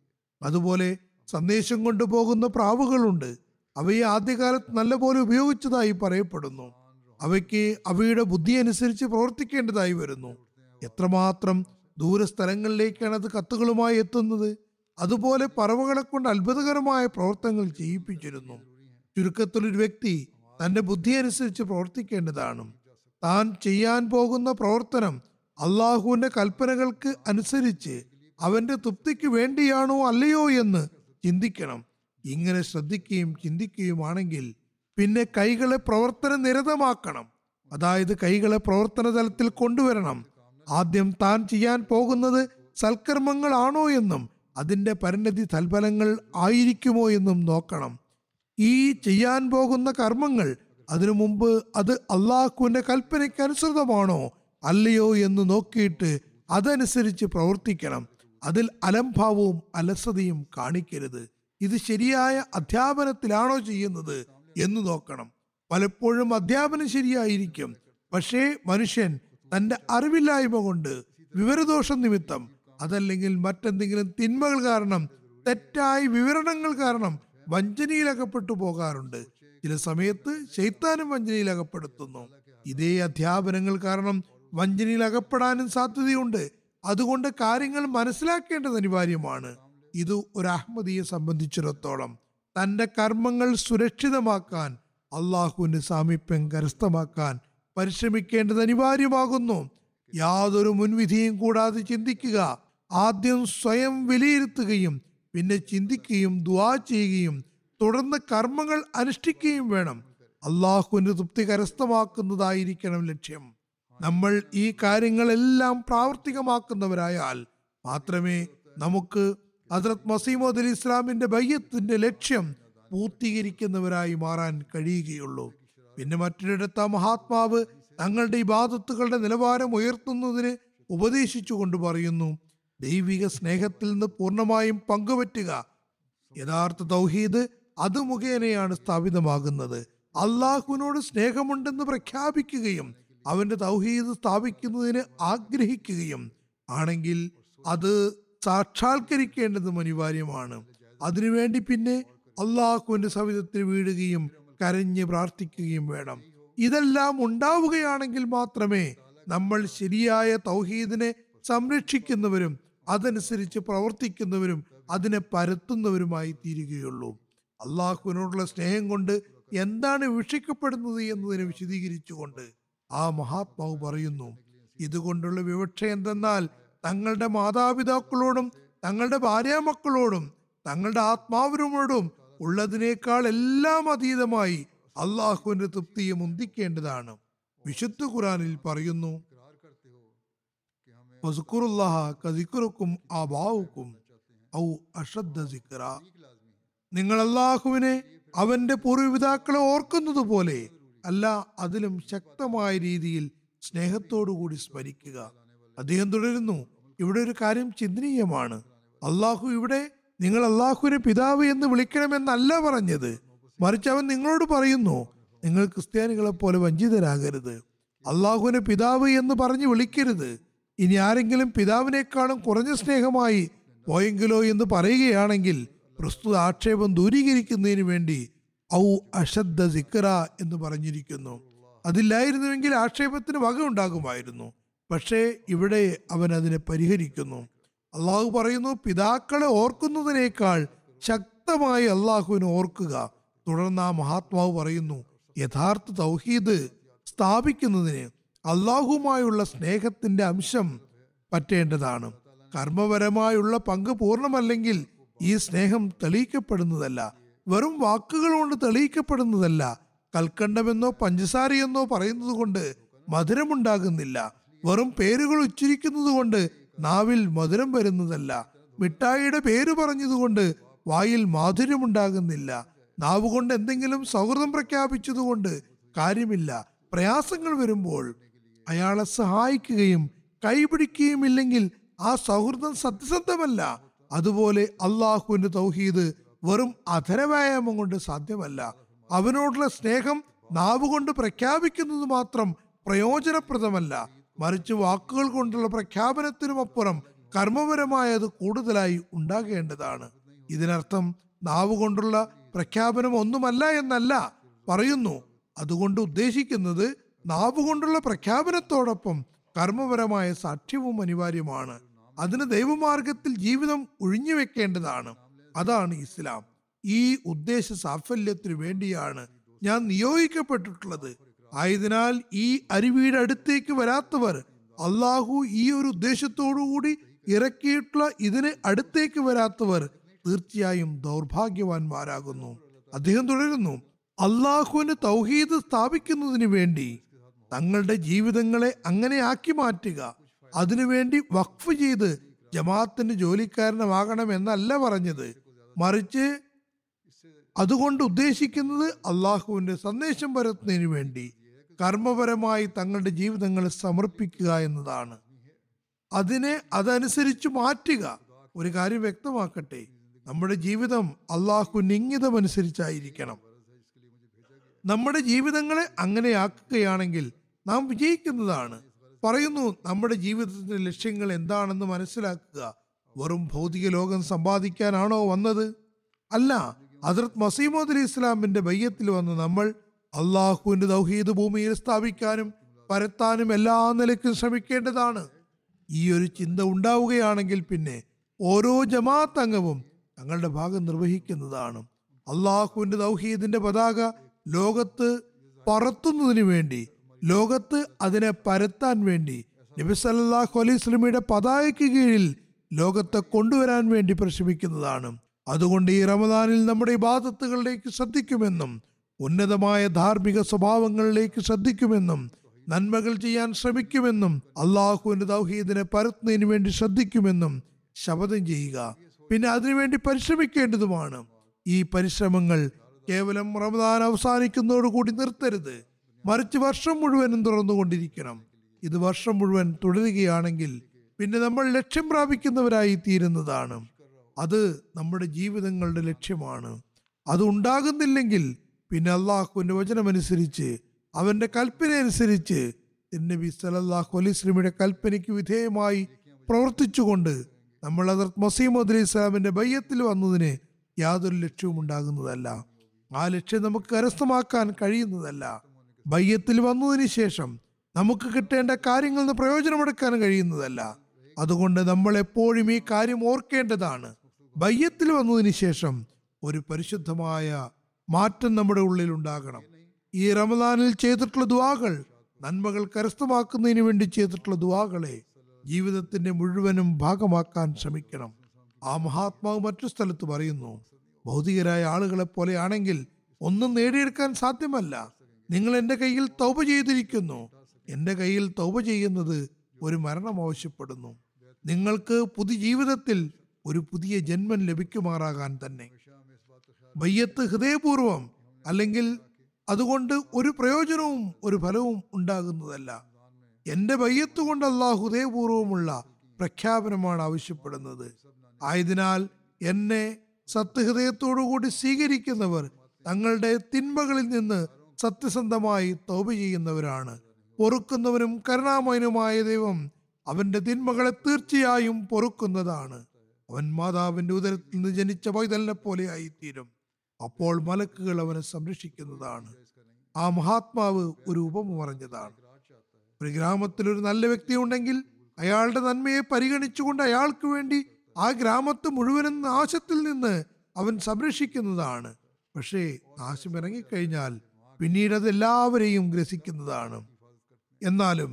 അതുപോലെ സന്ദേശം കൊണ്ടുപോകുന്ന പ്രാവുകളുണ്ട്. അവയെ ആദ്യകാലത്ത് നല്ലപോലെ ഉപയോഗിച്ചതായി പറയപ്പെടുന്നു. അവയ്ക്ക് അവയുടെ ബുദ്ധി അനുസരിച്ച് പ്രവർത്തിക്കേണ്ടതായി വരുന്നു. എത്രമാത്രം ദൂരസ്ഥലങ്ങളിലേക്കാണ് അത് കത്തുകളുമായി എത്തുന്നത്. അതുപോലെ പറവകളെ കൊണ്ട് അത്ഭുതകരമായ പ്രവർത്തനങ്ങൾ ചെയ്യിപ്പിച്ചിരുന്നു. ചുരുക്കത്തിൽ ഒരു വ്യക്തി തന്റെ ബുദ്ധി അനുസരിച്ച് പ്രവർത്തിക്കേണ്ടതാണ്. താൻ ചെയ്യാൻ പോകുന്ന പ്രവർത്തനം അള്ളാഹുവിന്റെ കൽപ്പനകൾക്ക് അനുസരിച്ച് അവന്റെ തൃപ്തിക്ക് വേണ്ടിയാണോ അല്ലയോ എന്ന് ചിന്തിക്കണം. ഇങ്ങനെ ശ്രദ്ധിക്കുകയും ചിന്തിക്കുകയുമാണെങ്കിൽ പിന്നെ കൈകളെ പ്രവർത്തന നിരതമാക്കണം. അതായത് കൈകളെ പ്രവർത്തന തലത്തിൽ കൊണ്ടുവരണം. ആദ്യം താൻ ചെയ്യാൻ പോകുന്നത് സൽക്കർമ്മങ്ങളാണോ എന്നും അതിന്റെ പരിണതി തൽഫലങ്ങൾ ആയിരിക്കുമോ എന്നും നോക്കണം. ഈ ചെയ്യാൻ പോകുന്ന കർമ്മങ്ങൾ അതിനു മുമ്പ് അത് അള്ളാഹുവിന്റെ കൽപ്പനയ്ക്ക് അനുസൃതമാണോ അല്ലയോ എന്ന് നോക്കിയിട്ട് അതനുസരിച്ച് പ്രവർത്തിക്കണം. അതിൽ അലംഭാവവും അലസതയും കാണിക്കരുത്. ഇത് ശരിയായ അധ്യാപനത്തിലാണോ ചെയ്യുന്നത് എന്ന് നോക്കണം. പലപ്പോഴും അധ്യാപനം ശരിയായിരിക്കും, പക്ഷേ മനുഷ്യൻ തന്റെ അറിവില്ലായ്മ കൊണ്ട്, വിവരദോഷം നിമിത്തം, അതല്ലെങ്കിൽ മറ്റെന്തെങ്കിലും തിന്മകൾ കാരണം, തെറ്റായ വിവരണങ്ങൾ കാരണം വഞ്ചനയിലകപ്പെട്ടു പോകാറുണ്ട്. ചില സമയത്ത് ശൈത്താനും വഞ്ചനയിലകപ്പെടുത്തുന്നു. ഇതേ അധ്യാപനങ്ങൾ കാരണം വഞ്ചനയിൽ അകപ്പെടാനും സാധ്യതയുണ്ട്. അതുകൊണ്ട് കാര്യങ്ങൾ മനസ്സിലാക്കേണ്ടത് അനിവാര്യമാണ്. ഇത് ഒരു അഹ്മദിയെ സംബന്ധിച്ചിടത്തോളം തന്റെ കർമ്മങ്ങൾ സുരക്ഷിതമാക്കാൻ, അള്ളാഹുവിന്റെ സാമീപ്യം കരസ്ഥമാക്കാൻ പരിശ്രമിക്കേണ്ടത് അനിവാര്യമാകുന്നു. യാതൊരു മുൻവിധിയും കൂടാതെ ചിന്തിക്കുക. ആദ്യം സ്വയം വിലയിരുത്തുകയും പിന്നെ ചിന്തിക്കുകയും ദുആ ചെയ്യുകയും തുടർന്ന് കർമ്മങ്ങൾ അനുഷ്ഠിക്കുകയും വേണം. അള്ളാഹുവിന്റെ തൃപ്തി കരസ്ഥമാക്കുന്നതായിരിക്കണം ലക്ഷ്യം. നമ്മൾ ഈ കാര്യങ്ങളെല്ലാം പ്രാവർത്തികമാക്കുന്നവരായാൽ മാത്രമേ നമുക്ക് ഹദ്റത്ത് മസീഹ് മൗഊദ് അലൈഹി ഇസ്ലാമിന്റെ ബയ്യത്തിന്റെ ലക്ഷ്യം പൂർത്തീകരിക്കുന്നവരായി മാറാൻ കഴിയുകയുള്ളൂ. പിന്നെ മറ്റൊരിടത്ത് മഹാത്മാവ് തങ്ങളുടെ ഇബാദത്തുകളുടെ നിലവാരം ഉയർത്തുന്നതിന് ഉപദേശിച്ചു കൊണ്ട് പറയുന്നു, ദൈവിക സ്നേഹത്തിൽ നിന്ന് പൂർണ്ണമായും പങ്കുപറ്റുക. യഥാർത്ഥ തൗഹീദ് അത് മുഖേനയാണ് സ്ഥാപിതമാകുന്നത്. അള്ളാഹുവിനോട് സ്നേഹമുണ്ടെന്ന് പ്രഖ്യാപിക്കുകയും അവന്റെ തൗഹീദ് സ്ഥാപിക്കുന്നതിന് ആഗ്രഹിക്കുകയും ആണെങ്കിൽ അത് സാക്ഷാത്കരിക്കേണ്ടതും അനിവാര്യമാണ്. അതിനുവേണ്ടി പിന്നെ അള്ളാഹുവിന്റെ സവിധത്തിൽ വീഴുകയും കരഞ്ഞ് പ്രാർത്ഥിക്കുകയും വേണം. ഇതെല്ലാം ഉണ്ടാവുകയാണെങ്കിൽ മാത്രമേ നമ്മൾ ശരിയായ തൗഹീദിനെ സംരക്ഷിക്കുന്നവരും അതനുസരിച്ച് പ്രവർത്തിക്കുന്നവരും അതിനെ പരത്തുന്നവരുമായി തീരുകയുള്ളൂ. അള്ളാഹുവിനോടുള്ള സ്നേഹം കൊണ്ട് എന്താണ് വീക്ഷിക്കപ്പെടുന്നത് എന്നതിനെ വിശദീകരിച്ചുകൊണ്ട് ആ മഹാത്മാവ് പറയുന്നു, ഇതുകൊണ്ടുള്ള വിവക്ഷ എന്തെന്നാൽ തങ്ങളുടെ മാതാപിതാക്കളോടും തങ്ങളുടെ ഭാര്യാമക്കളോടും തങ്ങളുടെ ആത്മാവിനോടും ഉള്ളതിനേക്കാൾ എല്ലാം അതീതമായി അള്ളാഹുവിന്റെ തൃപ്തിയെ മുന്തിക്കേണ്ടതാണ്. വിശുദ്ധ ഖുർആനിൽ പറയുന്നു, നിങ്ങൾ അള്ളാഹുവിനെ അവന്റെ പൂർവ്വപിതാക്കളെ ഓർക്കുന്നത് പോലെ അല്ല, അതിലും ശക്തമായ രീതിയിൽ സ്നേഹത്തോടുകൂടി സ്മരിക്കുക. അദ്ദേഹം തുടരുന്നു, ഇവിടെ ഒരു കാര്യം ചിന്തനീയമാണ്. അള്ളാഹു ഇവിടെ നിങ്ങൾ അള്ളാഹുവിനെ പിതാവ് എന്ന് വിളിക്കണമെന്നല്ല പറഞ്ഞത്, മറിച്ച് അവൻ നിങ്ങളോട് പറയുന്നു, നിങ്ങൾ ക്രിസ്ത്യാനികളെ പോലെ വഞ്ചിതരാകരുത്. അള്ളാഹുവിനെ പിതാവ് എന്ന് പറഞ്ഞ് വിളിക്കരുത്. ഇനി ആരെങ്കിലും പിതാവിനേക്കാളും കുറഞ്ഞ സ്നേഹമായി പോയെങ്കിലോ എന്ന് പറയുകയാണെങ്കിൽ പ്രസ്തുത ആക്ഷേപം ദൂരീകരിക്കുന്നതിന് വേണ്ടി ഔ അഷദ്ദ സിക്റ എന്ന് പറഞ്ഞിരിക്കുന്നു. അതില്ലായിരുന്നുവെങ്കിൽ ആക്ഷേപത്തിന് വക ഉണ്ടാകുമായിരുന്നു. പക്ഷേ ഇവിടെ അവൻ അതിനെ പരിഹരിക്കുന്നു. അള്ളാഹു പറയുന്നു, പിതാക്കളെ ഓർക്കുന്നതിനേക്കാൾ ശക്തമായി അള്ളാഹുവിനെ ഓർക്കുക. തുടർന്ന് ആ മഹാത്മാവ് പറയുന്നു, യഥാർത്ഥ തൗഹീദ് സ്ഥാപിക്കുന്നതിന് അള്ളാഹുമായുള്ള സ്നേഹത്തിന്റെ അംശം പറ്റേണ്ടതാണ്. കർമ്മപരമായുള്ള പങ്ക് പൂർണ്ണമല്ലെങ്കിൽ ഈ സ്നേഹം തെളിയിക്കപ്പെടുന്നതല്ല, വെറും വാക്കുകൾ കൊണ്ട് തെളിയിക്കപ്പെടുന്നതല്ല. കൽക്കണ്ടമെന്നോ പഞ്ചസാരയെന്നോ പറയുന്നത് കൊണ്ട് മധുരമുണ്ടാകുന്നില്ല. വെറും പേരുകൾ ഉച്ചരിക്കുന്നത് കൊണ്ട് നാവിൽ മധുരം വരുന്നതല്ല. മിഠായിയുടെ പേര് പറഞ്ഞതുകൊണ്ട് വായിൽ മാധുര്യമുണ്ടാകുന്നില്ല. നാവ് കൊണ്ട് എന്തെങ്കിലും സൗഹൃദം പ്രഖ്യാപിച്ചതുകൊണ്ട് കാര്യമില്ല. പ്രയാസങ്ങൾ വരുമ്പോൾ അയാളെ സഹായിക്കുകയും കൈപിടിക്കുകയും ഇല്ലെങ്കിൽ ആ സൗഹൃദം സത്യസന്ധമല്ല. അതുപോലെ അള്ളാഹുവിന്റെ തൗഹീദ് വെറും അധരവ്യായാമം കൊണ്ട് സാധ്യമല്ല. അവനോടുള്ള സ്നേഹം നാവ് കൊണ്ട് പ്രഖ്യാപിക്കുന്നത് മാത്രം പ്രയോജനപ്രദമല്ല, മറിച്ച് വാക്കുകൾ കൊണ്ടുള്ള പ്രഖ്യാപനത്തിനും അപ്പുറം കർമ്മപരമായത് കൂടുതലായി ഉണ്ടാകേണ്ടതാണ്. ഇതിനർത്ഥം നാവ് കൊണ്ടുള്ള പ്രഖ്യാപനം ഒന്നുമല്ല എന്നല്ല പറയുന്നു. അതുകൊണ്ട് ഉദ്ദേശിക്കുന്നത് നാവ് കൊണ്ടുള്ള പ്രഖ്യാപനത്തോടൊപ്പം കർമ്മപരമായ സാക്ഷ്യവും അനിവാര്യമാണ്. അതിന് ദൈവമാർഗത്തിൽ ജീവിതം ഒഴിഞ്ഞു വെക്കേണ്ടതാണ്. അതാണ് ഇസ്ലാം. ഈ ഉദ്ദേശ സാഫല്യത്തിനു വേണ്ടിയാണ് ഞാൻ നിയോഗിക്കപ്പെട്ടിട്ടുള്ളത്. ആയതിനാൽ ഈ അരുവിയുടെ അടുത്തേക്ക് വരാത്തവർ, അള്ളാഹു ഈ ഒരു ഉദ്ദേശത്തോടുകൂടി ഇറക്കിയിട്ടുള്ള ഇതിന് അടുത്തേക്ക് വരാത്തവർ തീർച്ചയായും ദൗർഭാഗ്യവാന്മാരാകുന്നു. അദ്ദേഹം തുടരുന്നു, അള്ളാഹുവിന്റെ തൗഹീദ് സ്ഥാപിക്കുന്നതിന് വേണ്ടി തങ്ങളുടെ ജീവിതങ്ങളെ അങ്ങനെ ആക്കി മാറ്റുക. അതിനുവേണ്ടി വഖഫ് ചെയ്ത് ജമാഅത്തിന്റെ ജോലിക്കാരനമാകണം എന്നല്ല പറഞ്ഞത്, മറിച്ച് അതുകൊണ്ട് ഉദ്ദേശിക്കുന്നത് അള്ളാഹുവിന്റെ സന്ദേശം പരത്തുന്നതിന് വേണ്ടി കർമ്മപരമായി തങ്ങളുടെ ജീവിതങ്ങളെ സമർപ്പിക്കുക എന്നതാണ്. അതിനെ അതനുസരിച്ച് മാറ്റുക. ഒരു കാര്യം വ്യക്തമാക്കട്ടെ, നമ്മുടെ ജീവിതം അള്ളാഹുവിന്റെ ഇംഗിതമനുസരിച്ചായിരിക്കണം. നമ്മുടെ ജീവിതങ്ങളെ അങ്ങനെ ആക്കുകയാണെങ്കിൽ നാം വിജയിക്കുന്നതാണ്. പറയുന്നു, നമ്മുടെ ജീവിതത്തിന്റെ ലക്ഷ്യങ്ങൾ എന്താണെന്ന് മനസ്സിലാക്കുക. വെറും ഭൗതിക ലോകം സമ്പാദിക്കാനാണോ വന്നത്? അല്ല. ഹദ്റത്ത് മസീഹ് അലൈഹി ഇസ്ലാമിന്റെ ബയ്യത്തിൽ വന്ന് നമ്മൾ അള്ളാഹുവിന്റെ തൗഹീദ് ഭൂമിയിൽ സ്ഥാപിക്കാനും പരത്താനും എല്ലാ നിലയ്ക്കും ശ്രമിക്കേണ്ടതാണ്. ഈ ഒരു ചിന്ത ഉണ്ടാവുകയാണെങ്കിൽ പിന്നെ ഓരോ ജമാഅത്ത് അംഗവും തങ്ങളുടെ ഭാഗം നിർവഹിക്കുന്നതാണ്. അള്ളാഹുവിന്റെ തൗഹീദിന്റെ പതാക ലോകത്ത് പറത്തുന്നതിന് വേണ്ടി, ലോകത്ത് അതിനെ പരത്താൻ വേണ്ടി നബി സല്ലല്ലാഹു അലൈഹി വസല്ലമയുടെ പതാകയ്ക്ക് കീഴിൽ ലോകത്തെ കൊണ്ടുവരാൻ വേണ്ടി പരിശ്രമിക്കുന്നതാണ്. അതുകൊണ്ട് ഈ റമദാനിൽ നമ്മുടെ ഇബാദത്തുകളിലേക്ക് ശ്രദ്ധിക്കുമെന്നും ഉന്നതമായ ധാർമ്മിക സ്വഭാവങ്ങളിലേക്ക് ശ്രദ്ധിക്കുമെന്നും നന്മകൾ ചെയ്യാൻ ശ്രമിക്കുമെന്നും അള്ളാഹുവിന്റെ തൗഹീദിനെ പരത്തുന്നതിന് വേണ്ടി ശ്രദ്ധിക്കുമെന്നും ശപഥം ചെയ്യുക. പിന്നെ അതിനുവേണ്ടി പരിശ്രമിക്കേണ്ടതുമാണ്. ഈ പരിശ്രമങ്ങൾ കേവലം റമദാൻ അവസാനിക്കുന്നതോടുകൂടി നിർത്തരുത്, മറിച്ച് വർഷം മുഴുവനും തുറന്നുകൊണ്ടിരിക്കണം. ഇത് വർഷം മുഴുവൻ തുടരുകയാണെങ്കിൽ പിന്നെ നമ്മൾ ലക്ഷ്യം പ്രാപിക്കുന്നവരായി തീരുന്നതാണ്. അത് നമ്മുടെ ജീവിതങ്ങളുടെ ലക്ഷ്യമാണ്. അത് ഉണ്ടാകുന്നില്ലെങ്കിൽ പിന്നെ അള്ളാഹുവിൻ്റെ വചനമനുസരിച്ച്, അവൻ്റെ കൽപ്പന അനുസരിച്ച്, നബി സല്ലല്ലാഹു അലൈഹി വസല്ലമയുടെ കൽപ്പനയ്ക്ക് വിധേയമായി പ്രവർത്തിച്ചുകൊണ്ട് നമ്മൾ ഹദ്റത്ത് മസീഹ് മൗഊദ് അലൈഹി സ്വലാമിൻ്റെ ബയ്യത്തിൽ വന്നതിന് യാതൊരു ലക്ഷ്യവും ഉണ്ടാകുന്നതല്ല. ആ ലക്ഷ്യം നമുക്ക് കരസ്ഥമാക്കാൻ കഴിയുന്നതല്ല. ബയ്യത്തിൽ വന്നതിന് ശേഷം നമുക്ക് കിട്ടേണ്ട കാര്യങ്ങളിൽ നിന്ന് പ്രയോജനമെടുക്കാൻ കഴിയുന്നതല്ല. അതുകൊണ്ട് നമ്മൾ എപ്പോഴും ഈ കാര്യം ഓർക്കേണ്ടതാണ്. ബയ്യത്തിൽ വന്നതിന് ശേഷം ഒരു പരിശുദ്ധമായ മാറ്റം നമ്മുടെ ഉള്ളിൽ ഉണ്ടാകണം. ഈ റമദാനിൽ ചെയ്തിട്ടുള്ള ദുആകൾ, നന്മകൾ കരസ്ഥമാക്കുന്നതിന് വേണ്ടി ചെയ്തിട്ടുള്ള ദുആകളെ ജീവിതത്തിന്റെ മുഴുവനും ഭാഗമാക്കാൻ ശ്രമിക്കണം. ആ മഹാത്മാവ് മറ്റു സ്ഥലത്ത് പറയുന്നു, ഭൗതികരായ ആളുകളെ പോലെയാണെങ്കിൽ ഒന്നും നേടിയെടുക്കാൻ സാധ്യമല്ല. നിങ്ങൾ എൻ്റെ കയ്യിൽ തൗബ ചെയ്തിരിക്കുന്നു. എൻ്റെ കയ്യിൽ തൗബ ചെയ്യുന്നത് ഒരു മരണം ആവശ്യപ്പെടുന്നു. നിങ്ങൾക്ക് പുതിയ ജീവിതത്തിൽ ഒരു പുതിയ ജന്മം ലഭിക്കുമാറാകാൻ തന്നെ. ബയ്യത്ത് ഹൃദയപൂർവം അല്ലെങ്കിൽ അതുകൊണ്ട് ഒരു പ്രയോജനവും ഒരു ഫലവും ഉണ്ടാകുന്നതല്ല. എൻ്റെ ബയ്യത്ത് കൊണ്ട് അല്ലാഹു ഹൃദയപൂർവമുള്ള പ്രഖ്യാപനമാണ് ആവശ്യപ്പെടുന്നത്. ആയതിനാൽ എന്നെ സത്യഹൃദയത്തോടുകൂടി സ്വീകരിക്കുന്നവർ തങ്ങളുടെ തിന്മകളിൽ നിന്ന് സത്യസന്ധമായി തൗബ ചെയ്യുന്നവരാണ്. പൊറുക്കുന്നവനും കരുണാമയനുമായ ദൈവം അവന്റെ തിന്മകളെ തീർച്ചയായും പൊറുക്കുന്നതാണ്. അവൻ മാതാവിന്റെ ഉദരത്തിൽ നിന്ന് ജനിച്ച പൈതലിനെ പോലെ ആയിത്തീരും. അപ്പോൾ മലക്കുകൾ അവനെ സംരക്ഷിക്കുന്നതാണ്. ആ മഹാത്മാവ് ഒരു ഉപമ പറഞ്ഞതാണ്. ഒരു ഗ്രാമത്തിൽ ഒരു നല്ല വ്യക്തി ഉണ്ടെങ്കിൽ അയാളുടെ നന്മയെ പരിഗണിച്ചുകൊണ്ട് അയാൾക്ക് വേണ്ടി ആ ഗ്രാമത്തെ മുഴുവനും നാശത്തിൽ നിന്ന് അവൻ സംരക്ഷിക്കുന്നതാണ്. പക്ഷേ നാശം ഇറങ്ങിക്കഴിഞ്ഞാൽ പിന്നീട് അത് എല്ലാവരെയും ഗ്രസിക്കുന്നതാണ്. എന്നാലും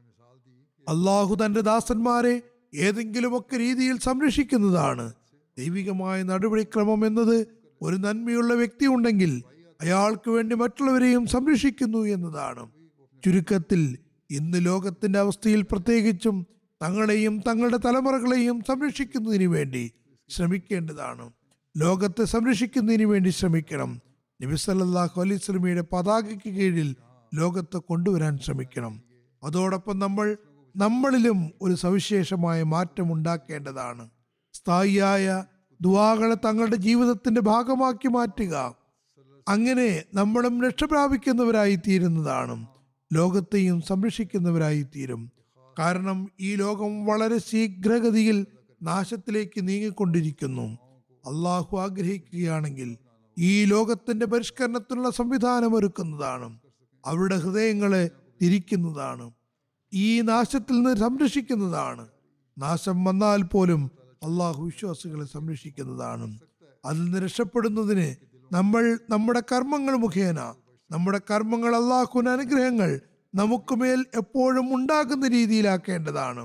അള്ളാഹു തന്റെ ദാസന്മാരെ ഏതെങ്കിലുമൊക്കെ രീതിയിൽ സംരക്ഷിക്കുന്നതാണ്. ദൈവികമായ നടപടിക്രമം എന്നത് ഒരു നന്മയുള്ള വ്യക്തി ഉണ്ടെങ്കിൽ അയാൾക്ക് വേണ്ടി മറ്റുള്ളവരെയും സംരക്ഷിക്കുന്നു എന്നതാണ്. ചുരുക്കത്തിൽ ഇന്ന് ലോകത്തിന്റെ അവസ്ഥയിൽ പ്രത്യേകിച്ചും തങ്ങളെയും തങ്ങളുടെ തലമുറകളെയും സംരക്ഷിക്കുന്നതിന് വേണ്ടി ശ്രമിക്കേണ്ടതാണ്. ലോകത്തെ സംരക്ഷിക്കുന്നതിന് വേണ്ടി ശ്രമിക്കണം. നബി സല്ലല്ലാഹു അലൈഹി വസല്ലമയുടെ പതാകയ്ക്ക് കീഴിൽ ലോകത്തെ കൊണ്ടുവരാൻ ശ്രമിക്കണം. അതോടൊപ്പം നമ്മൾ നമ്മളിലും ഒരു സവിശേഷമായ മാറ്റം ഉണ്ടാക്കേണ്ടതാണ്. സ്ഥായിയായ ദുആകളെ തങ്ങളുടെ ജീവിതത്തിന്റെ ഭാഗമാക്കി മാറ്റുക. അങ്ങനെ നമ്മളും രക്ഷപ്രാപിക്കുന്നവരായി തീരുന്നതാണ്. ലോകത്തെയും സംരക്ഷിക്കുന്നവരായി തീരും. കാരണം ഈ ലോകം വളരെ ശീഘ്രഗതിയിൽ നാശത്തിലേക്ക് നീങ്ങിക്കൊണ്ടിരിക്കുന്നു. അള്ളാഹു ആഗ്രഹിക്കുകയാണെങ്കിൽ ഈ ലോകത്തിന്റെ പരിഷ്കരണത്തിനുള്ള സംവിധാനം ഒരുക്കുന്നതാണ്. അവരുടെ ഹൃദയങ്ങളെ തിരിക്കുന്നതാണ്. ഈ നാശത്തിൽ നിന്ന് സംരക്ഷിക്കുന്നതാണ്. നാശം വന്നാൽ പോലും അള്ളാഹു വിശ്വാസികളെ സംരക്ഷിക്കുന്നതാണ്. അതിൽ നിന്ന് രക്ഷപ്പെടുന്നതിന് നമ്മൾ നമ്മുടെ കർമ്മങ്ങൾ മുഖേന, നമ്മുടെ കർമ്മങ്ങൾ അള്ളാഹുവിന്റെ അനുഗ്രഹങ്ങൾ നമുക്ക് മേൽ എപ്പോഴും ഉണ്ടാകുന്ന രീതിയിലാക്കേണ്ടതാണ്.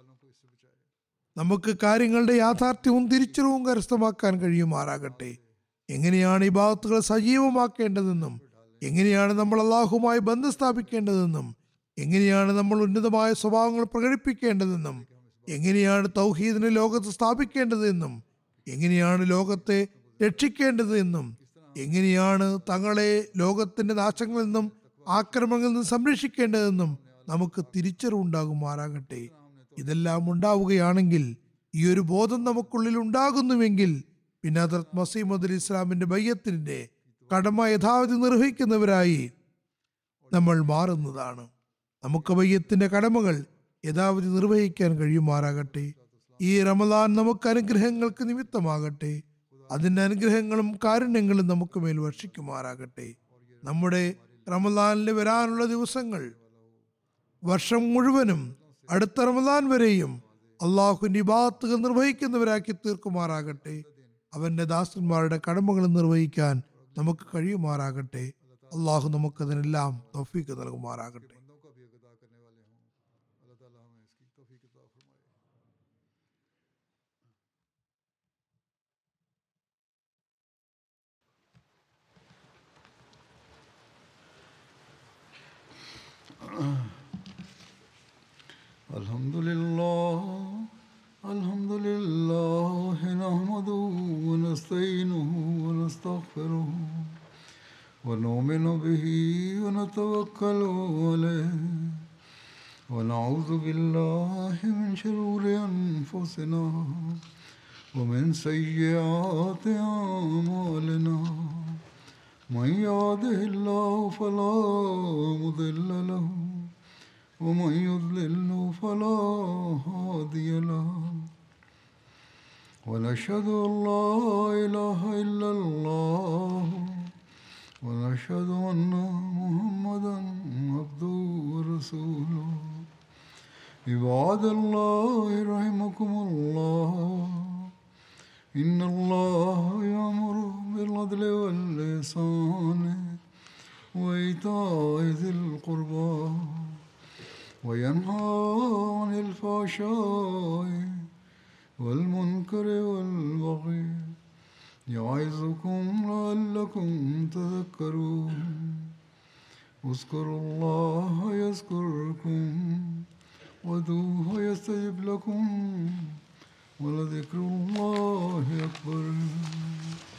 നമുക്ക് കാര്യങ്ങളുടെ യാഥാർത്ഥ്യവും തിരിച്ചറിവും കരസ്ഥമാക്കാൻ കഴിയുമാറാകട്ടെ. എങ്ങനെയാണ് ഈ ഭാഗത്തുകൾ സജീവമാക്കേണ്ടതെന്നും എങ്ങനെയാണ് നമ്മൾ അള്ളാഹുമായി ബന്ധം സ്ഥാപിക്കേണ്ടതെന്നും എങ്ങനെയാണ് നമ്മൾ ഉന്നതമായ സ്വഭാവങ്ങൾ പ്രകടിപ്പിക്കേണ്ടതെന്നും എങ്ങനെയാണ് തൗഹീദിനെ ലോകത്ത് സ്ഥാപിക്കേണ്ടതെന്നും എങ്ങനെയാണ് ലോകത്തെ രക്ഷിക്കേണ്ടതെന്നും എങ്ങനെയാണ് തങ്ങളെ ലോകത്തിന്റെ നാശങ്ങളിൽ നിന്നും ആക്രമണങ്ങളിൽ നിന്നും സംരക്ഷിക്കേണ്ടതെന്നും നമുക്ക് തിരിച്ചറിവുണ്ടാകുമാറാകട്ടെ. ഇതെല്ലാം ഉണ്ടാവുകയാണെങ്കിൽ, ഈ ഒരു ബോധം നമുക്കുള്ളിൽ ഉണ്ടാകുന്നുവെങ്കിൽ പിന്നെ ഹദ്റത്ത് മസീഹ് മൗഊദ് അലൈഹി ഇസ്ലാമിന്റെ ബയ്യത്തിന്റെ കടമ യഥാവിധി നിർവഹിക്കുന്നവരായി നമ്മൾ മാറുന്നതാണ്. നമുക്ക് ബയ്യത്തിന്റെ കടമകൾ യഥാവിധി നിർവഹിക്കാൻ കഴിയുമാറാകട്ടെ. ഈ റമദാൻ നമുക്ക് അനുഗ്രഹങ്ങൾക്ക് നിമിത്തമാകട്ടെ. അതിൻ്റെ അനുഗ്രഹങ്ങളും കാരുണ്യങ്ങളും നമുക്ക് മേൽ വർഷിക്കുമാറാകട്ടെ. നമ്മുടെ റമദാനിൽ വരാനുള്ള ദിവസങ്ങൾ വർഷം മുഴുവനും അടുത്ത റമദാൻ വരെയും അള്ളാഹുവിന്റെ ഇബാദത്തുകൾ നിർവഹിക്കുന്നവരാക്കി തീർക്കുമാറാകട്ടെ. അവന്റെ ദാസന്മാരുടെ കടമകൾ നിർവഹിക്കാൻ നമുക്ക് കഴിയുമാറാകട്ടെ. അള്ളാഹു നമുക്കതിനെല്ലാം തൗഫീഖ് നൽകുമാറാകട്ടെ. Alhamdulillah, alhamdulillah, nahmaduhu wa nasta'inuhu wa nastaghfiruhu wa nu'minu bihi wa natawakkalu alayhi ونعوذ بالله من شرور أنفسنا ومن سيئات أعمالنا من يهده الله فلا مضل له ومن يضلل فلا هادي له ونشهد أن لا إله إلا الله ونشهد أن محمدا عبده ورسوله عباد الله رحمكم الله إن الله يأمر بالعدل والإحسان وإيتاء ذي القربى وينهى عن الفحشاء والمنكر والبغي يعظكم لعلكم تذكرون اذكروا الله يذكركم وادعوه يستجب لكم ولذكر الله أكبر